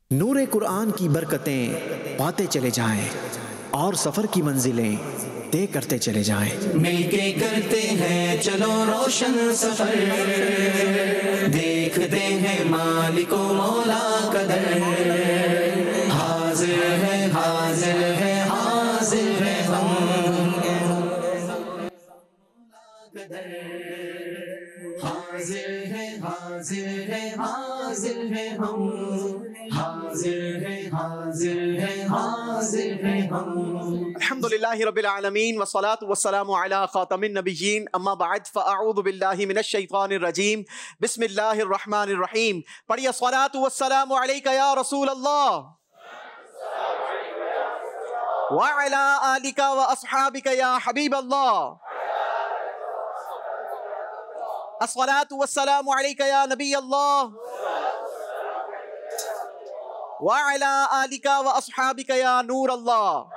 नूरे कुरान की बरकतें पाते चले जाएं और सफ़र की मंजिलें तय करते चले जाएं। मिलके करते हैं चलो रोशन सफर, देखते हैं मालिको मौला कदर। हाजिर है हाजिर है हाजिर है हम, हाजिर है हाजिर है हाजिर है हम, हाजिर है हाजिर है हाजिर है हम। अल्हम्दुलिल्लाहि रब्बिल आलमीन वस्सलातु वस्सलामु अला खातमिन नबिय्यीन अम्मा बाद फ़अऊज़ु बिल्लाहि मिनश शैतानिर रजीम बिस्मिल्लाहिर रहमानिर रहीम। पढ़िए अस्सलातु वस्सलामु अलैका या रसूल अल्लाह व अला आलिका व अस्हाबिका या हबीब अल्लाह। अस्सलातु वस्सलामु अलैका या नबी अल्लाह व अला आलिका व अस्हाबिका या नूर अल्लाह।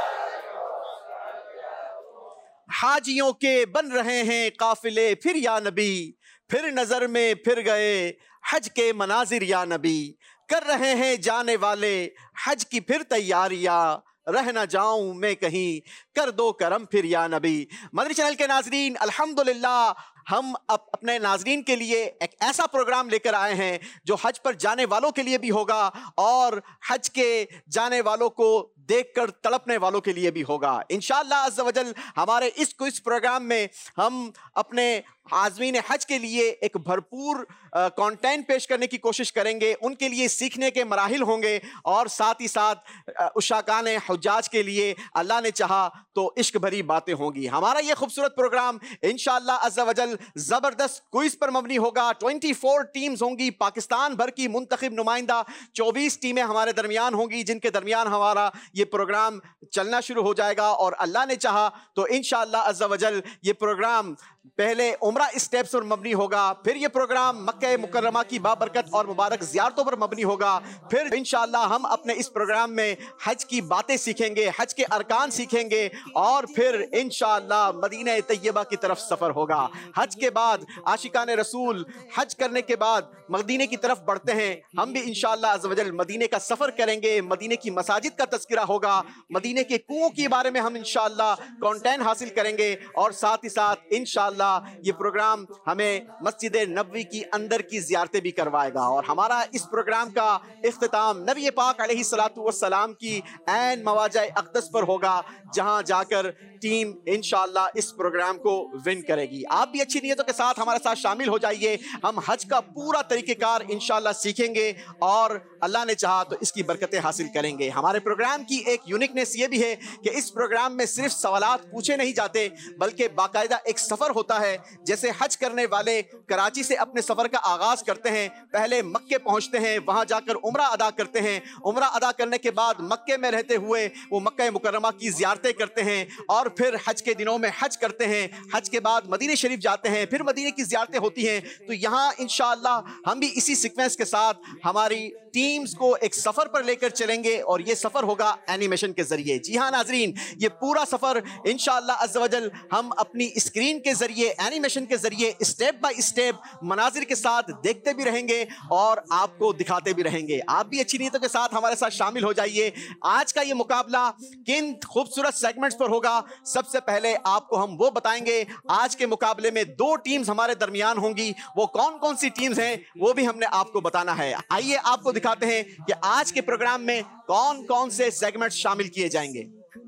हाजियों के बन रहे हैं काफिले फिर या नबी, फिर नजर में फिर गए हज के मनाजिर या नबी। कर रहे हैं जाने वाले हज की फिर तैयारियां, रह न जाऊं मैं कहीं कर दो करम फिर या नबी। मदनी चैनल के नाजरीन, अल्हम्दुलिल्लाह हम अपने नाजरीन के लिए एक ऐसा प्रोग्राम लेकर आए हैं जो हज पर जाने वालों के लिए भी होगा और हज के जाने वालों को देखकर तड़पने वालों के लिए भी होगा। इंशाअल्लाह अज़्ज़ा वजल हमारे इस क्विज़ प्रोग्राम में हम अपने आज़मीन हज के लिए एक भरपूर कंटेंट पेश करने की कोशिश करेंगे। उनके लिए सीखने के मराहिल होंगे और साथ ही साथ उशाकान हुज्जाज के लिए अल्लाह ने चाहा तो इश्क भरी बातें होंगी। हमारा ये खूबसूरत प्रोग्राम इंशाअल्लाह अज़्ज़ा वजल ज़बरदस्त क्विज़ पर मबनी होगा। 24 टीम्स होंगी, पाकिस्तान भर की मुंतखब नुमाइंदा 24 टीमें हमारे दरमियान होंगी, जिनके दरमियान हमारा ये प्रोग्राम चलना शुरू हो जाएगा। और अल्लाह ने चाहा तो इंशाअल्लाह अज़्ज़ा वजल ये प्रोग्राम पहले उम्रा स्टेप्स पर मबनी होगा, फिर ये प्रोग्राम मक्का मुकर्रमा की बाबरकत और मुबारक ज़ियारतों पर मबनी होगा, फिर इंशाअल्लाह हम अपने इस प्रोग्राम में हज की बातें सीखेंगे, हज के अरकान सीखेंगे और फिर इंशाअल्लाह मदीना तैयबा की तरफ सफ़र होगा। हज के बाद आशिकान रसूल हज करने के बाद मदीने की तरफ बढ़ते हैं। हम भी इंशाअल्लाह अज़्ज़ा वजल मदीने का सफ़र करेंगे, मदीने की मसाजिद का तज़किरा होगा, मदीने के कुओं के बारे में हम इंशाअल्लाह कंटेंट हासिल करेंगे और साथ ही साथ इंशाअल्लाह ये प्रोग्राम हमें मस्जिद नबवी की अंदर की ज़ियारतें भी करवाएगा। और हमारा इस प्रोग्राम का इख्तिताम नबी पाक अलैहिस्सलातु वस्सलाम की ऐन मवाज़े अक़दस पर होगा, जहां जाकर टीम इंशाअल्लाह इस प्रोग्राम को विन करेगी। आप भी अच्छी नीयतों के साथ हमारे साथ शामिल हो जाइए। हम हज का पूरा तरीक़ेकार इंशाअल्लाह सीखेंगे और अल्लाह ने चाहा तो इसकी बरकतें हासिल करेंगे। हमारे प्रोग्राम की एक यूनिकनेस ये भी है कि इस प्रोग्राम में सिर्फ सवालात पूछे नहीं जाते, बल्कि बाकायदा एक सफ़र होता है। जैसे हज करने वाले कराची से अपने सफ़र का आगाज़ करते हैं, पहले मक्के पहुँचते हैं, वहाँ जाकर उम्रा अदा करते हैं, उम्रा अदा करने के बाद मक्के में रहते हुए वो मक्का मुकर्रमा की ज़ियारतें करते हैं और फिर हज के दिनों में हज करते हैं। हज के बाद मदीने शरीफ जाते हैं, फिर मदीने की ज़ियारतें होती हैं। तो यहाँ इंशाअल्लाह हम भी इसी सीक्वेंस के साथ हमारी टीम्स को एक सफ़र पर लेकर चलेंगे और ये सफ़र होगा एनिमेशन के ज़रिए। जी हाँ नाजरीन, ये पूरा सफ़र इंशाअल्लाह अज़्ज़ा वजल हम अपनी स्क्रीन के ज़रिए, एनिमेशन के ज़रिए स्टेप बाय स्टेप मनाजिर के साथ देखते भी रहेंगे और आपको दिखाते भी रहेंगे। आप भी अच्छी नीयतों के साथ हमारे साथ शामिल हो जाइए। आज का ये मुकाबला किन खूबसूरत सेगमेंट्स पर होगा, सबसे पहले आपको हम वो बताएंगे। आज के मुकाबले में 2 टीम्स हमारे दरमियान होंगी, वो कौन कौन सी टीम्स हैं वो भी हमने आपको बताना है। आइए आपको दिखाते हैं कि आज के प्रोग्राम में कौन कौन से सेगमेंट्स शामिल किए जाएंगे।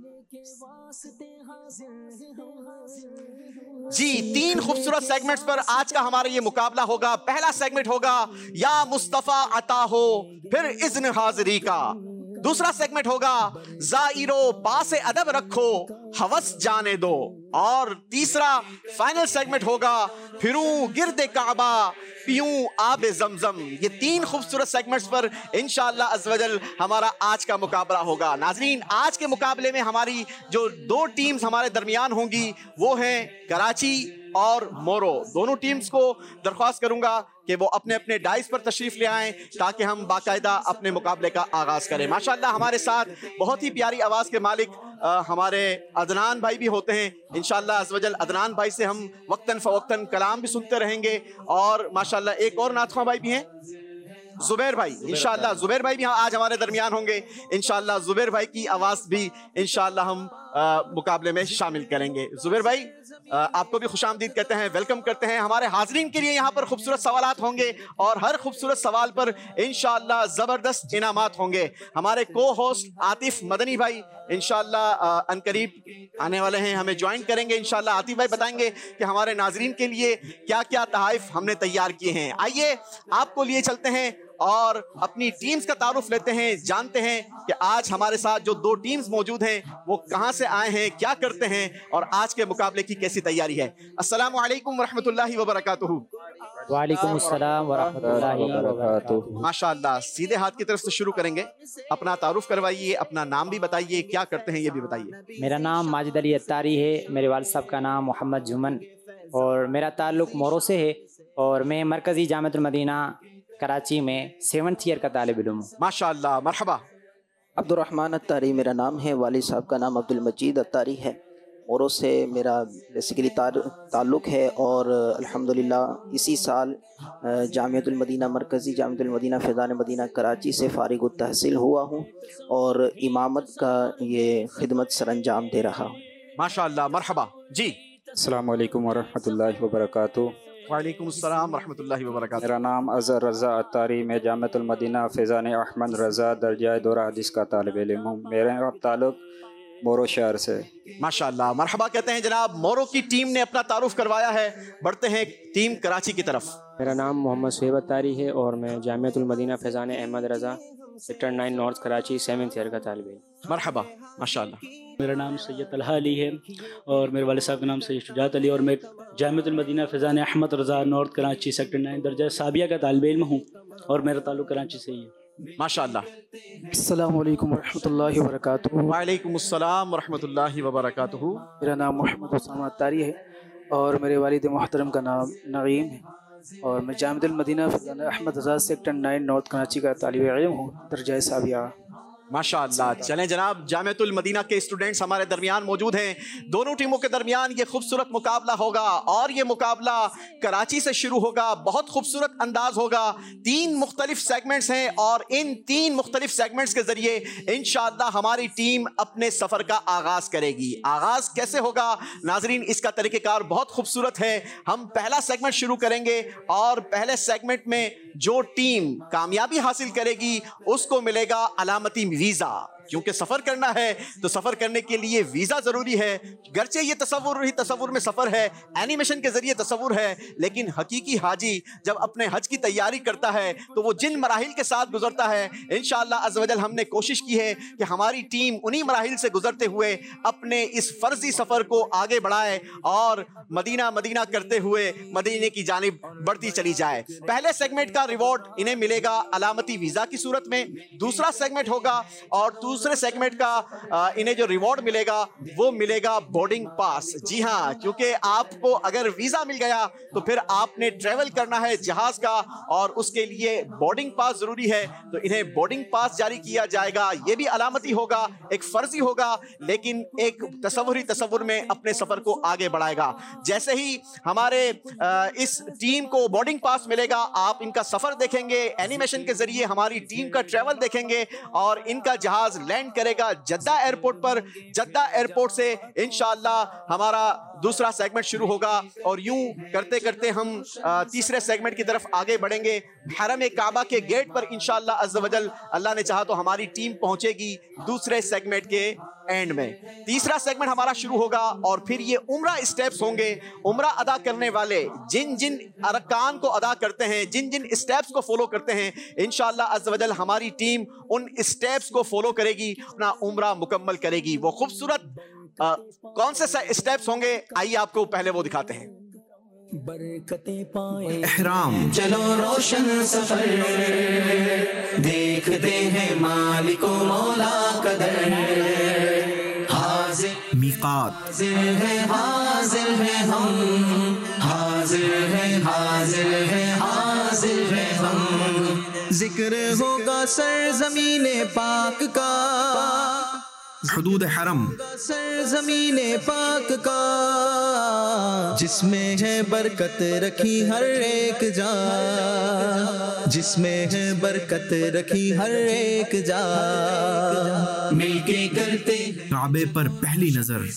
जी, 3 खूबसूरत सेगमेंट्स पर आज का हमारा ये मुकाबला होगा। पहला सेगमेंट होगा या मुस्तफा अता हो फिर इज़्न हाज़िरी का। दूसरा सेगमेंट होगा ज़ाइरो पासे अदब रखो हवस जाने दो। और तीसरा फाइनल सेगमेंट होगा फिरूं गिरदे काबा पीऊं आबे ज़मज़म। ये 3 खूबसूरत सेगमेंट्स पर इंशाअल्लाह अज़्ज़ा वजल हमारा आज का मुकाबला होगा। नाज़रीन, आज के मुकाबले में हमारी जो 2 टीम्स हमारे दरमियान होंगी वो हैं कराची और मोरो। दोनों टीम्स को दरख्वास्त करूंगा कि वो अपने अपने डाइस पर तशरीफ़ ले आएँ ताकि हम बाकायदा अपने मुकाबले का आगाज़ करें। माशाअल्लाह हमारे साथ बहुत ही प्यारी आवाज़ के मालिक हमारे अदनान भाई भी होते हैं। इंशाअल्लाह अज़्ज़ा वजल अदनान भाई से हम वक्तन फ़वक्तन कलाम भी सुनते रहेंगे और माशाअल्लाह एक और नात ख़्वां भाई भी हैं, जुबैर भाई, इंशाअल्लाह जुबैर भाई भी आज हमारे दरमियान होंगे। इंशाअल्लाह जुबैर भाई की आवाज भी इंशाअल्लाह हम मुकाबले में शामिल करेंगे। जुबैर भाई आपको भी खुशामदीद कहते हैं, वेलकम करते हैं। हमारे हाजरीन के लिए यहाँ पर खूबसूरत सवालात होंगे और हर खूबसूरत सवाल पर इंशाअल्लाह जबरदस्त इनामात होंगे। हमारे को होस्ट आतिफ मदनी भाई इंशाअल्लाह अनकरीब आने वाले हैं, हमें ज्वाइन करेंगे इंशाअल्लाह। आतिफ भाई बताएंगे कि हमारे नाजरीन के लिए क्या क्या तहाइफ हमने तैयार किए हैं। आइए आपको लिए चलते हैं और अपनी टीम्स का तारुफ लेते हैं, जानते हैं कि आज हमारे साथ जो दो टीम्स मौजूद हैं वो कहां से आए हैं, क्या करते हैं और आज के मुकाबले की कैसी तैयारी है। अस्सलामु अलैकुम वरहमतुल्लाहि वबरकातुहू। वालेकुम अस्सलाम वरहमतुल्लाहि वबरकातुहू। माशाअल्लाह, सीधे हाथ की तरफ से शुरू करेंगे। अपना तारुफ करवाइए, अपना नाम भी बताइए, क्या करते हैं ये भी बताइए। मेरा नाम माजिद अली अत्तारी है, मेरे वालिद साहब का नाम मोहम्मद जुमन और मेरा ताल्लुक़ मोरो से है और मैं मरकज़ी जामिअतुल मदीना कराची में 7th ईयर का तालिब इल्म हूँ। माशाअल्लाह, मरहबा। अब्दुर्रहमान अत्तारी मेरा नाम है, वालिद साहब का नाम अब्दुल मजीद अत्तारी है। मोरो से मेरा बेसिकली ताल्लुक़ है और अल्हम्दुलिल्लाह इसी साल जामिअतुल मदीना मरकज़ी जामिअतुल मदीना फ़ैज़ान मदीना कराची से फ़ारिग़ तहसील हुआ हूँ और इमामत का ये खिदमत सरअंजाम दे रहा हूँ। माशाअल्लाह, मरहबा जी। अस्सलामु अलैकुम वरहमतुल्लाहि वबरकातुहू। वालेकुम अस्सलाम वरहमतुल्लाहि वबरकातुहू। मेरा नाम अज़हर रज़ा अत्तारी, मैं जामिअतुल मदीना फ़ैज़ान अहमद रज़ा दर्जा दौरा हदीस का तालिब इल्म हूँ। मेरा ताल्लुक़ मोरो शहर से। माशाअल्लाह, मरहबा कहते हैं जनाब। मोरो की टीम ने अपना तारुफ करवाया है, बढ़ते हैं टीम कराची की तरफ। मेरा नाम मोहम्मद सुहेब अत्तारी है और मैं Jamiatul Madina Faizan Ahmad Raza sector 9 north Karachi 7th year का तालिब इल्म। मरहबा, माशाअल्लाह। मेरा नाम सैयद तलहा अली है और मेरे वालिद साहब का नाम सैयद शुजात अली और मैं जामिअतुल मदीना फ़ैज़ान अहमद रज़ा नॉर्थ कराची सेक्टर 9 दर्जा साबिया का तालिब इल्म हूँ और मेरा ताल्लुक़ कराची से ही है। माशाअल्लाह। अस्सलामु अलैकुम वरहमतुल्लाहि वबरकातुहू। वालेकुम अस्सलाम वरहमतुल्लाहि वबरकातुहू। मेरा नाम मोहम्मद उसामा अत्तारी है और मेरे वालिद मोहतरम का नाम नईम है और मैं जामिअतुल मदीना फ़ैज़ान अहमद रज़ा सेक्टर 9 नॉर्थ कराची का तालिब इल्म हूँ, दर्जा साबिया। माशाअल्लाह। चलें जनाब, जामिअतुल मदीना के स्टूडेंट्स हमारे दरमियान मौजूद हैं। दोनों टीमों के दरमियान ये खूबसूरत मुकाबला होगा और ये मुकाबला कराची से शुरू होगा। बहुत खूबसूरत अंदाज होगा। 3 मुख्तलिफ सेगमेंट्स हैं और इन 3 मुख्तलिफ सेगमेंट्स के जरिए इंशाअल्लाह हमारी टीम अपने सफ़र का आगाज़ करेगी। आगाज़ कैसे होगा नाजरीन, इसका तरीक़ेकार बहुत खूबसूरत है। हम पहला सेगमेंट शुरू करेंगे और पहले सेगमेंट में जो टीम कामयाबी हासिल करेगी उसको मिलेगा अलामती वीज़ा। क्योंकि सफ़र करना है तो सफ़र करने के लिए वीज़ा ज़रूरी है। गर्चे ये तसव्वुर में सफ़र है, एनिमेशन के ज़रिए तसव्वुर है, लेकिन हकीकी हाजी जब अपने हज की तैयारी करता है तो वो जिन मराहिल के साथ गुजरता है, इंशाअल्लाह अज़्ज़ व जल हमने कोशिश की है कि हमारी टीम उन्हीं मराहिल से गुजरते हुए अपने इस फ़र्जी सफ़र को आगे बढ़ाए और मदीना मदीना करते हुए मदीने की जानिब बढ़ती चली जाए। पहले सेगमेंट का रिवॉर्ड इन्हें मिलेगा अलामती वीज़ा की सूरत में। दूसरा सेगमेंट होगा और दूसरे सेगमेंट का इन्हें जो रिवॉर्ड मिलेगा वो मिलेगा बोर्डिंग पास। जी हाँ, क्योंकि आपको अगर वीज़ा मिल गया तो फिर आपने ट्रेवल करना है जहाज़ का और उसके लिए बोर्डिंग पास ज़रूरी है, तो इन्हें बोर्डिंग पास जारी किया जाएगा। ये भी अलामती होगा, एक फ़र्जी होगा, लेकिन एक तसव्वुर में अपने सफ़र को आगे बढ़ाएगा। जैसे ही हमारे इस टीम को बोर्डिंग पास मिलेगा, आप इनका सफ़र देखेंगे, एनिमेशन के ज़रिए हमारी टीम का ट्रेवल देखेंगे और इनका जहाज़ लैंड करेगा जद्दा एयरपोर्ट पर। जद्दा एयरपोर्ट से इंशाअल्लाह हमारा दूसरा सेगमेंट शुरू होगा और यूं करते करते हम तीसरे सेगमेंट की तरफ आगे बढ़ेंगे। हरम काबा के गेट पर इंशाअल्लाह अज़्ज़ व जल अल्लाह ने चाहा तो हमारी टीम पहुंचेगी दूसरे सेगमेंट के एंड में। तीसरा सेगमेंट हमारा शुरू होगा और फिर ये उम्रा स्टेप्स होंगे। उम्रा अदा करने वाले जिन जिन अरकान को अदा करते हैं, जिन जिन स्टेप्स को फॉलो करते हैं, इंशाअल्लाह अज़्ज़ व जल हमारी टीम उन स्टेप्स को फॉलो करेगी, अपना उम्रा मुकम्मल करेगी। वो खूबसूरत कौन से स्टेप्स होंगे, आइए आपको पहले वो दिखाते हैं। बरकतें पाए एहराम, चलो रोशन सफर देखते हैं मालिको मौला कदर। हाजिर मीकात, हाजिर है हम, हाजिर है हाजिर है हाजिर है हम। जिक्र होगा सरज़मीने पाक का, हुदूद हरम, सरज़मीने पाक का जिसमें है बरकत रखी हर एक जा, जिसमें है बरकत रखी हर एक जा, मिलके करते काबे पर पहली नजर,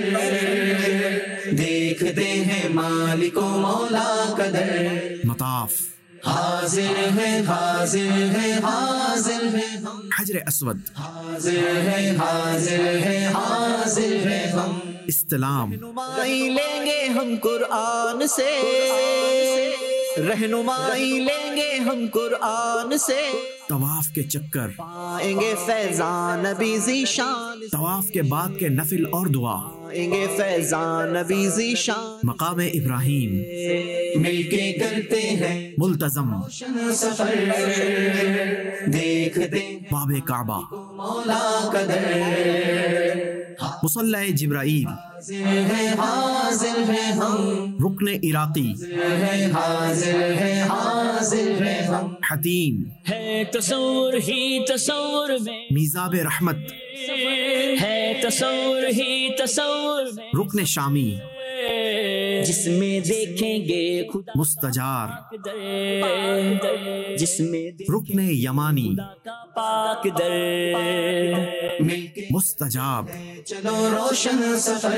देखते हैं मालिको मौला कदर, मताफ, हाजिर है हाजिर है हाजिर है हम, हजर अस्वद, हाजिर है हाजिर है हाजिर है हम, इस्लाम, रहनुमाई लेंगे हम कुरान से, रहनुमाई लेंगे हम कुरान से, तवाफ के चक्कर, पाएंगे फैजान नबी ज़ीशान, तवाफ के बाद के नफिल और दुआ, पाएंगे फैजान नबी ज़ीशान, मकाम इब्राहीम, मिलके करते हैं मुल्तज़म, सफर, देखते बाबे काबा, मौला कदर, मुसल्ला जिब्राईल, हाजिर है हम, रुकन इराकी, हाजिर है हम, हतीम, है तसव्वुर ही तसव्वुर में, मीज़ाब रहमत, है तसव्वुर ही तसव्वुर में, रुकन शामी, जिसमें देखेंगे खुदा मुस्तजार, दर, जिसमें रुकन यमानी, का पाक दर, मुस्तजाब, चलो रोशन सफर,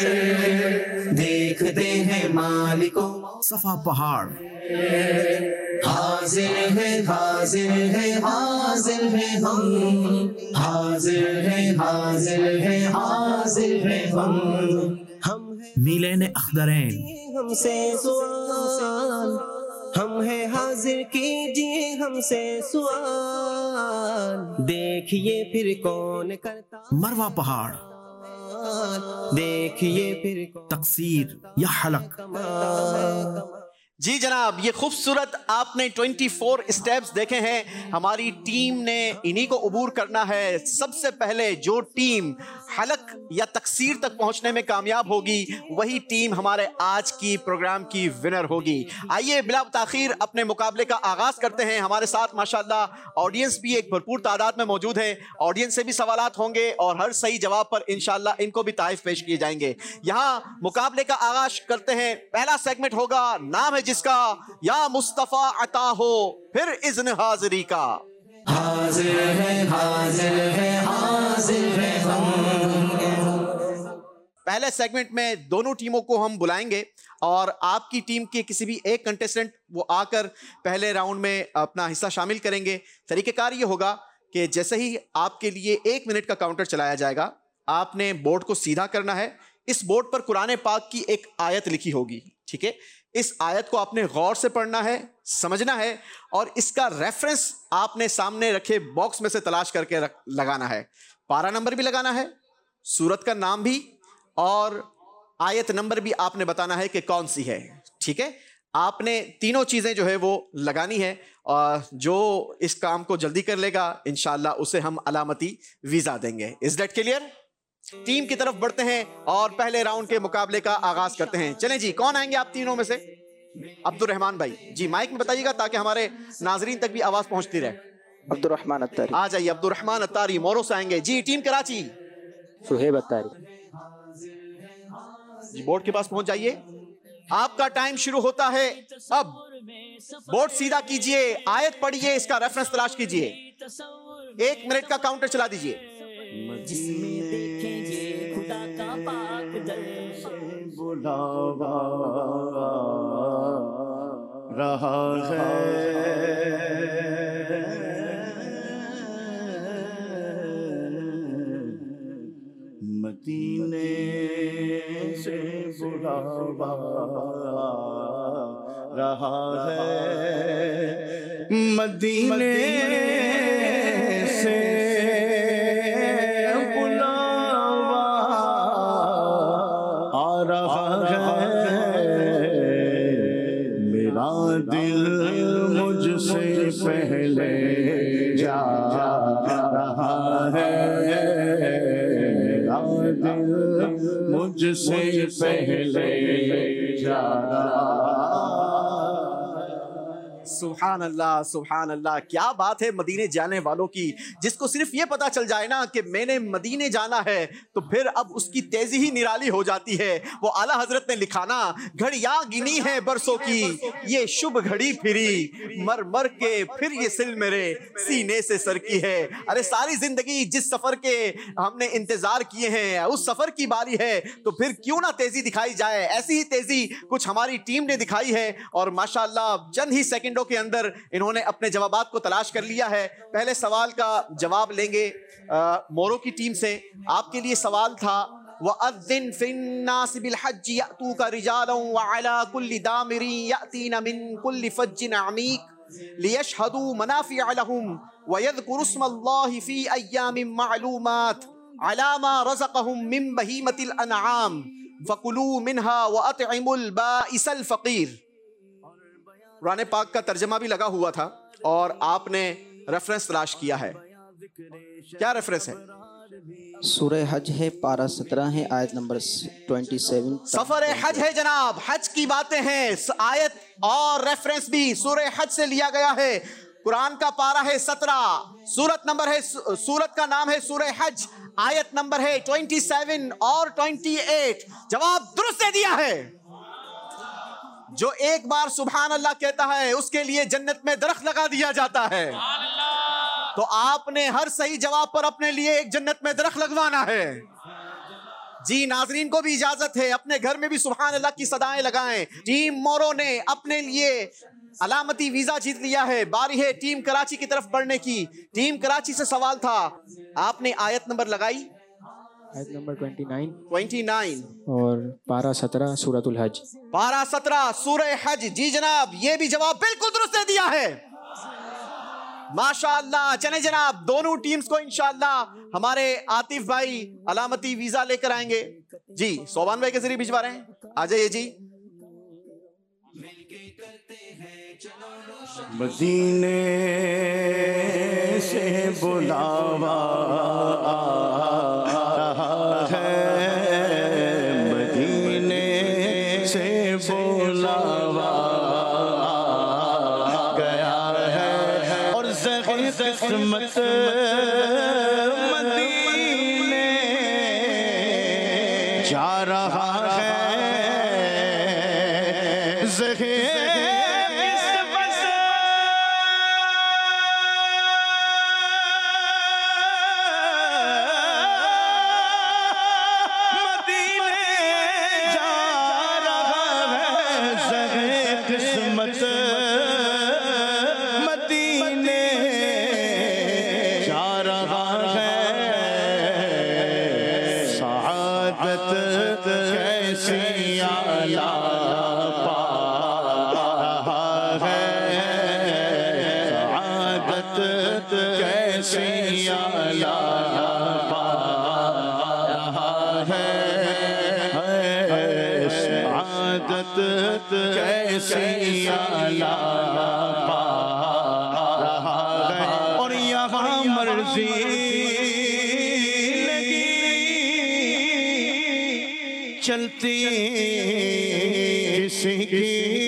देखते हैं मालिको, सफा पहाड़, हाजिर है हाजिर है हाजिर है हम, हाजिर है हाजिर है हाजिर है हम मीलेन अख्दरैन, हमसे सवाल, हम है हाजिर कीजिए हमसे सवाल, देखिए फिर कौन करता, मरवा पहाड़, देखिए फिर कौन तकसीर या हलक, जी जनाब, ये खूबसूरत आपने 24 स्टेप्स देखे हैं। हमारी टीम ने इन्हीं को अबूर करना है। सबसे पहले जो टीम हलक या तकसीर तक पहुंचने में कामयाब होगी वही टीम हमारे आज की प्रोग्राम की विनर होगी। आइए बिला ताखीर अपने मुकाबले का आगाज करते हैं। हमारे साथ माशाल्लाह ऑडियंस भी एक भरपूर तादाद में मौजूद है। ऑडियंस से भी सवालात होंगे और हर सही जवाब पर इंशाल्लाह इनको भी तारीफ पेश किए जाएंगे। यहाँ मुकाबले का आगाज करते हैं। पहला सेगमेंट होगा, नाम है जिसका या मुस्तफा अता हो फिर इज़्न हाजिरी का। हाजिर है हाजिर है हाजिर है हम। पहले सेगमेंट में दोनों टीमों को हम बुलाएंगे और आपकी टीम के किसी भी एक कंटेस्टेंट वो आकर पहले राउंड में अपना हिस्सा शामिल करेंगे। तरीकेकार ये होगा कि जैसे ही आपके लिए 1 मिनट का काउंटर चलाया जाएगा, आपने बोर्ड को सीधा करना है। इस बोर्ड पर कुरान पाक की एक आयत लिखी होगी, ठीक है। इस आयत को आपने गौर से पढ़ना है, समझना है और इसका रेफरेंस आपने सामने रखे बॉक्स में से तलाश करके लगाना है। पारा नंबर भी लगाना है, सूरत का नाम भी और आयत नंबर भी आपने बताना है कि कौन सी है, ठीक है। आपने तीनों चीजें जो है वो लगानी है और जो इस काम को जल्दी कर लेगा इंशाल्लाह उसे हम अलामती वीजा देंगे। Is that clear? टीम की तरफ बढ़ते हैं और पहले राउंड के मुकाबले का आगाज करते हैं। चलें जी, कौन आएंगे आप तीनों में से? अब्दुल रहमान भाई जी, माइक में बताइएगा ताकि हमारे नाजरीन तक भी आवाज पहुंचती रहे। अब्दुल रहमान अत्तारी। आ जाइए, अब्दुल रहमान अत्तारी मोरो से आएंगे जी। टीम कराची, सुहेब अत्तारी। जी बोर्ड के पास पहुंच जाइए, आपका टाइम शुरू होता है अब। बोर्ड सीधा कीजिए, आयत पढ़िए, इसका रेफरेंस तलाश कीजिए। 1 मिनट का काउंटर चला दीजिए। जिसमें देखेंगे खुदा का पाक दर, बुलावा रहा है मदीने से, बुलावा रहा है मदीने से, दिल मुझसे पहले जा रहा है, दिल मुझसे पहले जा रहा है। सुभान अल्लाह, सुभान अल्लाह। क्या बात है मदीने जाने वालों की, जिसको सिर्फ ये पता चल जाए ना कि मैंने मदीने जाना है तो फिर अब उसकी तेजी ही निराली हो जाती है। वो आला हजरत ने लिखा ना, घड़ियां गिनी है बरसों की, ये शुभ घड़ी फिरी, मर मर के फिर ये सिल मेरे सीने से सर की है। अरे सारी जिंदगी जिस सफर के हमने इंतजार किए हैं, उस सफर की बारी है, तो फिर क्यों ना तेजी दिखाई जाए। ऐसी ही तेजी कुछ हमारी टीम ने दिखाई है और माशाअल्लाह चंद ही सेकंडों के अंदर इन्होंने अपने जवाबात को तलाश कर लिया है। पहले सवाल का जवाब लेंगे मोरो की टीम से। आपके लिए सवाल था, वअज़्ज़िन फिन्नास बिलहज्जि यअतूका रिजालन व अला कुल्ली दामिरिन यअतीना मिन कुल्ली फज्जिन अमीक लियशहदू मनाफिअ लहुम व यज़कुरु स्मल्लाहि फी अय्यामिन मअलूमात अला मा रज़क़हुम मिन बहीमतिल अनआम फकुलू मिन्हा व अतइमुल बाइसल फकीर। कुरान पाक का तर्जमा भी लगा हुआ था और आपने रेफरेंस तलाश किया है। क्या रेफरेंस है? सूरह हज है, पारा 17 है, आयत नंबर 27। सफर हज है जनाब, हज की बातें हैं। आयत और रेफरेंस भी सूरह हज से लिया गया है। कुरान का पारा है 17, सूरत नंबर है, सूरत का नाम है सूरह हज, आयत नंबर है 27 और 28। जवाब दुरुस्त दे दिया है। जो एक बार सुभान अल्लाह कहता है उसके लिए जन्नत में दरख्त लगा दिया जाता है। तो आपने हर सही जवाब पर अपने लिए एक जन्नत में दरख्त लगवाना है। जी नाजरीन को भी इजाजत है, अपने घर में भी सुभान अल्लाह की सदाएं लगाएं। टीम मोरो ने अपने लिए अलामती वीजा जीत लिया है। बारी है टीम कराची की तरफ बढ़ने की। टीम कराची से सवाल था, आपने आयत नंबर लगाई, आयत नंबर 29 और पारा 17 सूरतुल हज। पारा 17 सूरह हज। जी जनाब, ये भी जवाब बिल्कुल दुरुस्त दे दिया है। माशाअल्लाह। चले जनाब, दोनों टीम्स को इंशाअल्लाह हमारे आतिफ भाई अलामती वीजा लेकर आएंगे। जी सोबान भाई के जरिए भिजवा रहे हैं, आ जाइए जी। मदीने से बुलावा रहा है, मदीने से बुलावा गया है और ज़ग़ किस्मत मदीने जा रहा है। ज़ग़ कैसी आला पा रहा है और यहाँ मर्जी लगी चलती किसी की,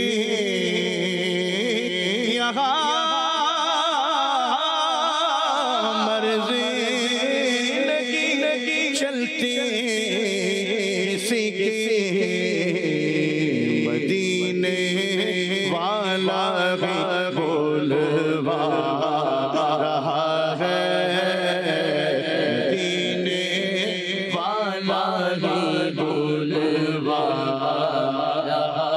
यहाँ मर्जी लगी चलती किसी की, बोलवा रहा है दीने वाला ही बोलवा रहा।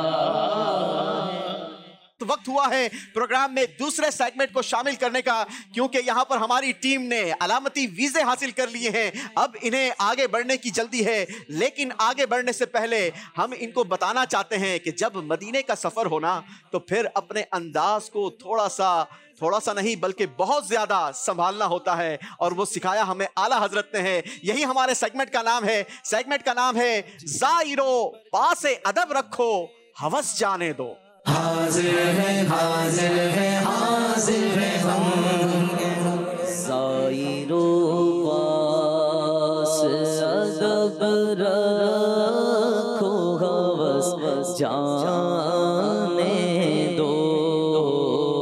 तो वक्त हुआ है प्रोग्राम में दूसरे सेगमेंट को शामिल करने का, क्योंकि यहाँ पर हमारी टीम ने अलामती वीजे हासिल कर लिए हैं। अब इन्हें आगे बढ़ने की जल्दी है, लेकिन आगे बढ़ने से पहले हम इनको बताना चाहते हैं कि जब मदीने का सफर होना तो फिर अपने अंदाज को थोड़ा सा नहीं बल्कि बहुत ज्यादा संभालना होता है, और वो सिखाया हमें आला हजरत ने है। यही हमारे सेगमेंट का नाम है। सेगमेंट का नाम है ज़ाइरो पासे अदब रखो हवस जाने दो। हाजिर है हाजिर है हाजिर है हम, ज़ाइरो पासे अदब रखो हवस जाने दो।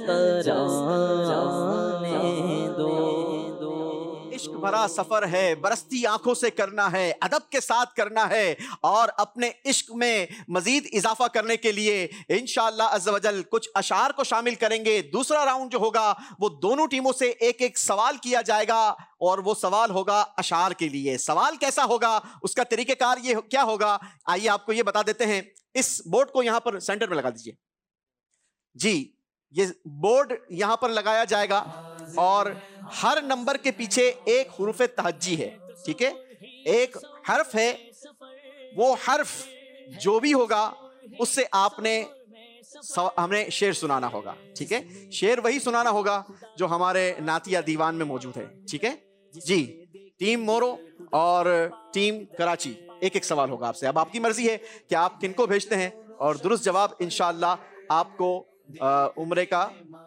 मुस्कुराने दो। इश्क भरा सफर है, बरसती आंखों से करना है, अदब के साथ करना है और अपने इश्क में मजीद इजाफा करने के लिए इंशाअल्लाह अज़्ज़ा वजल कुछ अशार को शामिल करेंगे। दूसरा राउंड जो होगा वो दोनों टीमों से एक एक सवाल किया जाएगा और वो सवाल होगा अशार के लिए। सवाल कैसा होगा, उसका तरीकेकार ये क्या होगा, आइए आपको ये बता देते हैं। इस बोर्ड को यहां पर सेंटर में लगा दीजिए जी। ये बोर्ड यहां पर लगाया जाएगा और हर नंबर के पीछे एक हुरूफ तहज्जी है, ठीक है। एक हर्फ है, वो हर्फ जो भी होगा उससे आपने हमें शेर सुनाना होगा, ठीक है। शेर वही सुनाना होगा जो हमारे नातिया दीवान में मौजूद है, ठीक है जी। टीम मोरो और टीम कराची एक एक सवाल होगा आपसे। अब आपकी मर्जी है कि आप किनको भेजते हैं और दुरुस्त जवाब इंशाअल्लाह आपको उम्रे का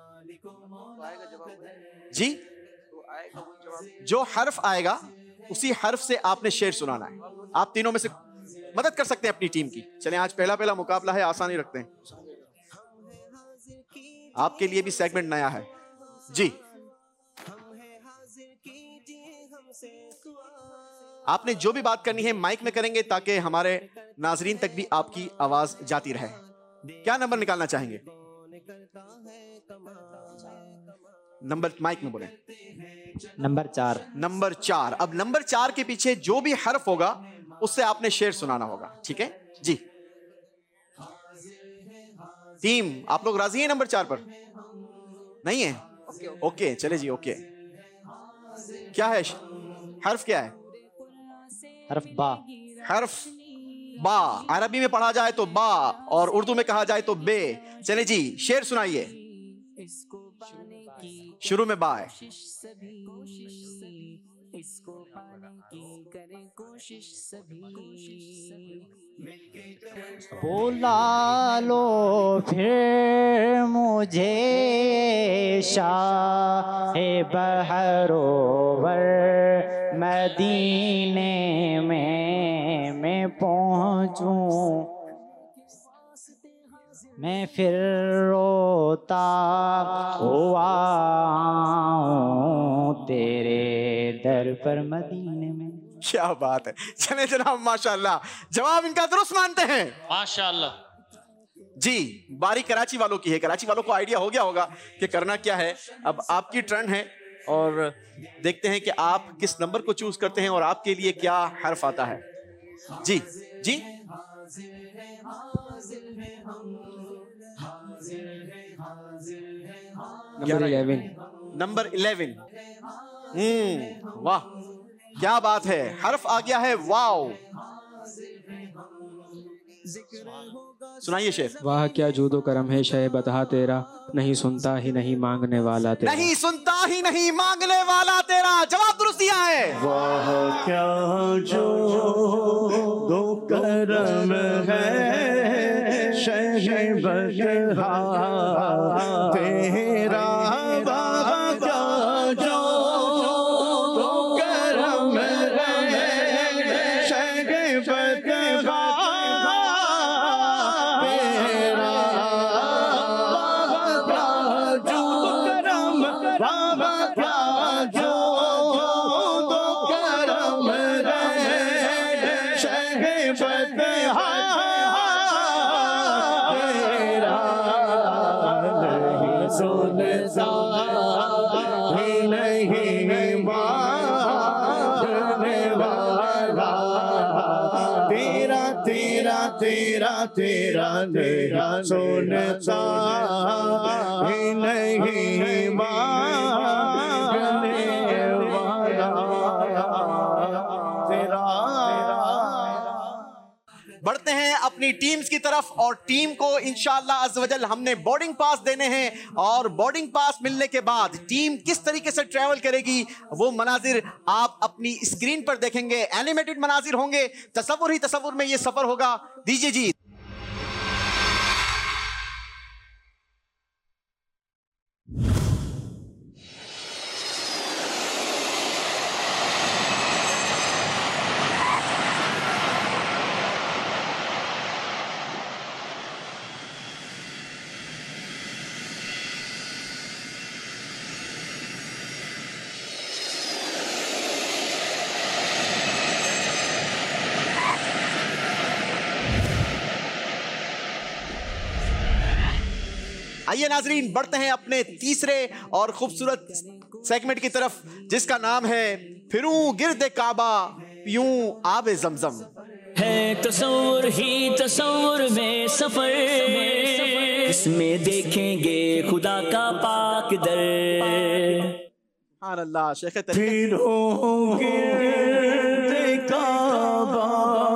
जी, जो हर्फ आएगा उसी हर्फ से आपने शेर सुनाना है। आप तीनों में से मदद कर सकते हैं अपनी टीम की। चलें, आज पहला मुकाबला है, आसानी रखते हैं। आपके लिए भी सेगमेंट नया है जी। आपने जो भी बात करनी है माइक में करेंगे ताकि हमारे नाजरीन तक भी आपकी आवाज जाती रहे। क्या नंबर निकालना चाहेंगे? नंबर माइक में बोले। नंबर 4। नंबर 4। अब नंबर 4 के पीछे जो भी हर्फ होगा उससे आपने शेर सुनाना होगा, ठीक है जी। टीम आप लोग राजी हैं नंबर 4 पर? नहीं है? ओके चले जी। ओके, क्या है हर्फ? क्या है हर्फ? बा। हर्फ बा। अरबी में पढ़ा जाए तो बा और उर्दू में कहा जाए तो बे। चले जी, शेर सुनाइए। शुरू में बा है। बुला लो फिर मुझे शाहे बहरोवर मदीने में मैं पहुँचूं, मैं फिर रोता हुआ तेरे दर पर मदीने में। क्या बात है। चले जनाब, माशाल्लाह, जवाब इनका दुरुस्त मानते हैं माशाल्लाह जी। बारी कराची वालों की है। कराची वालों को आइडिया हो गया होगा कि करना क्या है। अब आपकी टर्न है और देखते हैं कि आप किस नंबर को चूज करते हैं और आपके लिए क्या हर्फ आता है जी। जी नंबर 11। नंबर 11। वाह, क्या बात है। हर्फ आ गया है वाव। सुनाइए शेर। वाह क्या जूदो करम है शय बता तेरा, नहीं सुनता ही नहीं मांगने वाला तेरा। नहीं सुनता ही नहीं मांगने वाला तेरा। जवाब दुरुस्त दिया है। वाह क्या जूदो करम है शय बता तेरा। वाह क्या जूदो करम है शय बता तेरा तेरा सुनता ही नहीं मांगने वाला तेरा। बढ़ते हैं अपनी टीम्स की तरफ और टीम को इंशाअल्लाह अज़्ज़ वजल हमने बोर्डिंग पास देने हैं और बोर्डिंग पास मिलने के बाद टीम किस तरीके से ट्रैवल करेगी वो मनाजिर आप अपनी स्क्रीन पर देखेंगे। एनिमेटेड मनाजिर होंगे, तसव्वुर ही तसव्वुर में ये सफर होगा। दीजिए जी। आइए नाजरीन, बढ़ते हैं अपने तीसरे और खूबसूरत सेगमेंट की तरफ, जिसका नाम है फिरूं गिर्द काबा पीऊं आब जमजम। है तसव्वुर ही तसव्वुर में सफर, इसमें देखेंगे खुदा का पाक दर। सुभान अल्लाह। शेख फिरूं गिर्द काबा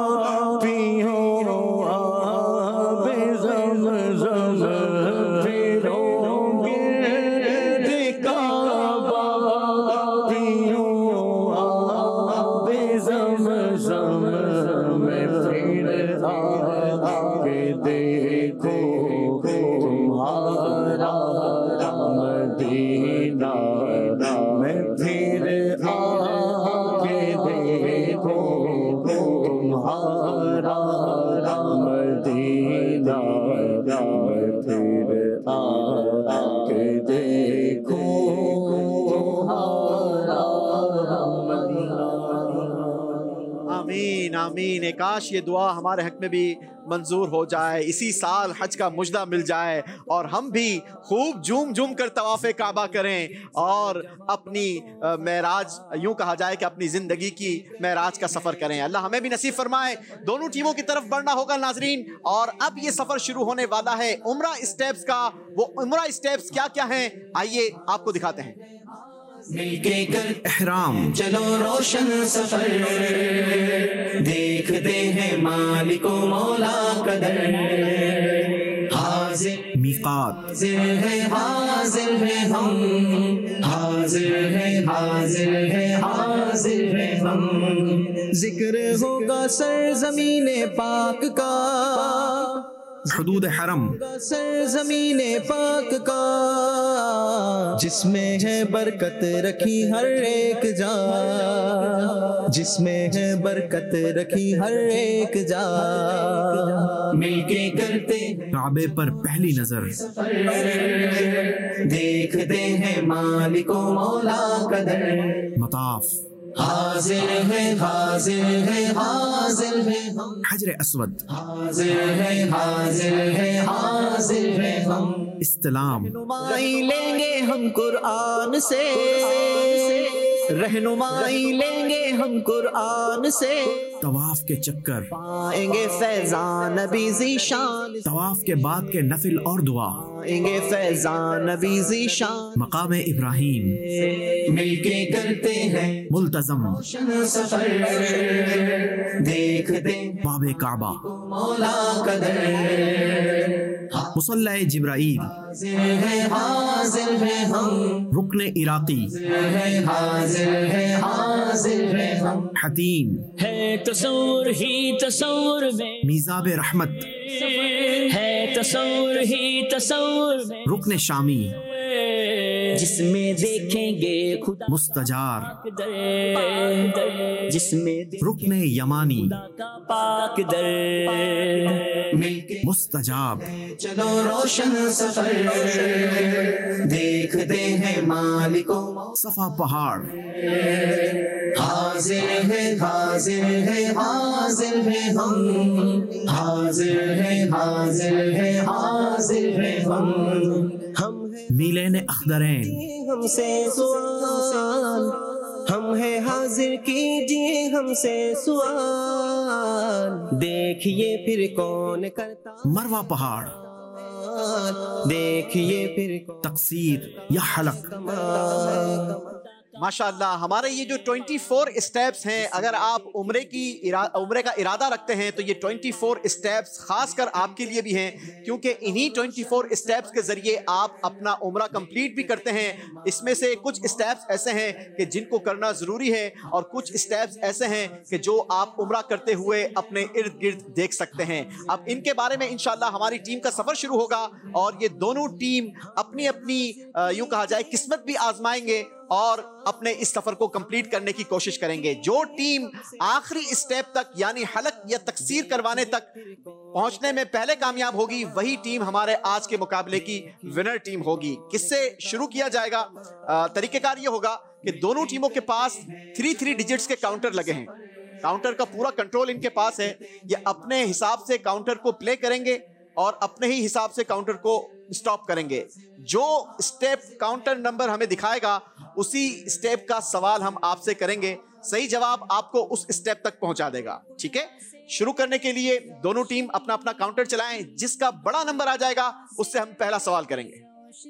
पीऊं आब ज़मज़म, फिरूं गिर्द काबा पीऊं आब ज़मज़म, मैं फिर आके देखो तुम्हारा मदीना, मैं फिर आके देखो तुम्हारा मदीना, मैं फिर आके देखो तुम्हारा मदीना। आमीन आमीन। काश ये दुआ हमारे हक में भी मंजूर हो जाए, इसी साल हज का मुजदा मिल जाए और हम भी खूब झूम झूम कर तवाफ़े काबा करें और अपनी मेराज, यूं कहा जाए कि अपनी ज़िंदगी की मेराज का सफ़र करें। अल्लाह हमें भी नसीब फरमाए। दोनों टीमों की तरफ बढ़ना होगा नाजरीन, और अब ये सफ़र शुरू होने वाला है उम्रा स्टेप्स का। वो उम्रा स्टेप्स क्या क्या हैं, आइए आपको दिखाते हैं। मिलके कर इहराम, चलो रोशन सफर, देखते हैं मालिको मौला कदर। हाजिर मीक़ात, हाजिर है हम, हाजिर है हाजिर है हम। जिक्र होगा सरज़मीने पाक का, हुदूद हरम, सरज़मीने पाक का, जिसमें है बरकत रखी हर एक जा, जिसमें है बरकत रखी हर एक जा। मिलके करते काबे पर पहली नजर, देखते हैं मालिको मौला कदर। मताफ, हाजिर है हाजिर है हाजिर है हम, हजर अस्वद, हाजिर है हाजिर है हाजिर है हम। इस्तिलाम, रहनुमाई लेंगे हम कुरान से, रहनुमाई लेंगे हम कुरान से। तवाफ के चक्कर, पाएंगे फैजान नबी ज़ीशान, तवाफ के बाद के नफिल और दुआ, पाएंगे फैजान नबी ज़ीशान। मकाम इब्राहीम, मिलके करते हैं मुल्तज़म, सफर, देखते बाबे काबा, मौला कदर। मुसल्ला जिब्राईल, हाजिर है हम, रुकन इराकी, हाजिर है हम। हतीम, है तसव्वुर ही तसव्वुर में, मीज़ाब रहमत, है तसव्वुर ही तसव्वुर में, रुकन शामी, जिसमें देखेंगे खुदा मुस्तजार, दर, जिसमें रुकन यमानी, का पाक दर। मिलके मुस्तजाब, चलो रोशन सफर, देखते हैं मालिको सफा पहाड़, हाजिर है हाजिर है हाजिर है हम, हाजिर है हाजिर है हाजिर है हम। मीलेन अख्दरैन, हमसे सवाल, हम है हाजिर कीजिए हमसे सवाल। देखिए फिर कौन करता, मरवा पहाड़, देखिए फिर तकसीर या हलक। माशाअल्लाह, हमारे ये जो 24 स्टेप्स हैं, अगर आप उम्रे का इरादा रखते हैं तो ये 24 स्टेप्स खासकर आपके लिए भी हैं, क्योंकि इन्हीं 24 स्टेप्स के ज़रिए आप अपना उम्रा कंप्लीट भी करते हैं। इसमें से कुछ स्टेप्स ऐसे हैं कि जिनको करना ज़रूरी है और कुछ स्टेप्स ऐसे हैं कि जो आप उम्रा करते हुए अपने इर्द गिर्द देख सकते हैं। अब इनके बारे में इंशाअल्लाह हमारी टीम का सफ़र शुरू होगा और ये दोनों टीम अपनी अपनी यूँ कहा जाए किस्मत भी आजमाएंगे और अपने इस सफर को कंप्लीट करने की कोशिश करेंगे। जो टीम आखिरी स्टेप तक यानी हलक या तकसीर करवाने तक पहुंचने में पहले कामयाब होगी, वही टीम हमारे आज के मुकाबले की विनर टीम होगी। किससे शुरू किया जाएगा? तरीकेकार ये होगा कि दोनों टीमों के पास 3 डिजिट्स के काउंटर लगे हैं। काउंटर का पूरा कंट्रोल इनके पास है। ये अपने हिसाब से काउंटर को प्ले करेंगे और अपने ही हिसाब से काउंटर को स्टॉप करेंगे। जो स्टेप काउंटर नंबर हमें दिखाएगा उसी स्टेप का सवाल हम आपसे करेंगे, सही जवाब आपको उस स्टेप तक पहुंचा देगा। ठीक है, शुरू करने के लिए दोनों टीम अपना अपना काउंटर चलाएं, जिसका बड़ा नंबर आ जाएगा उससे हम पहला सवाल करेंगे।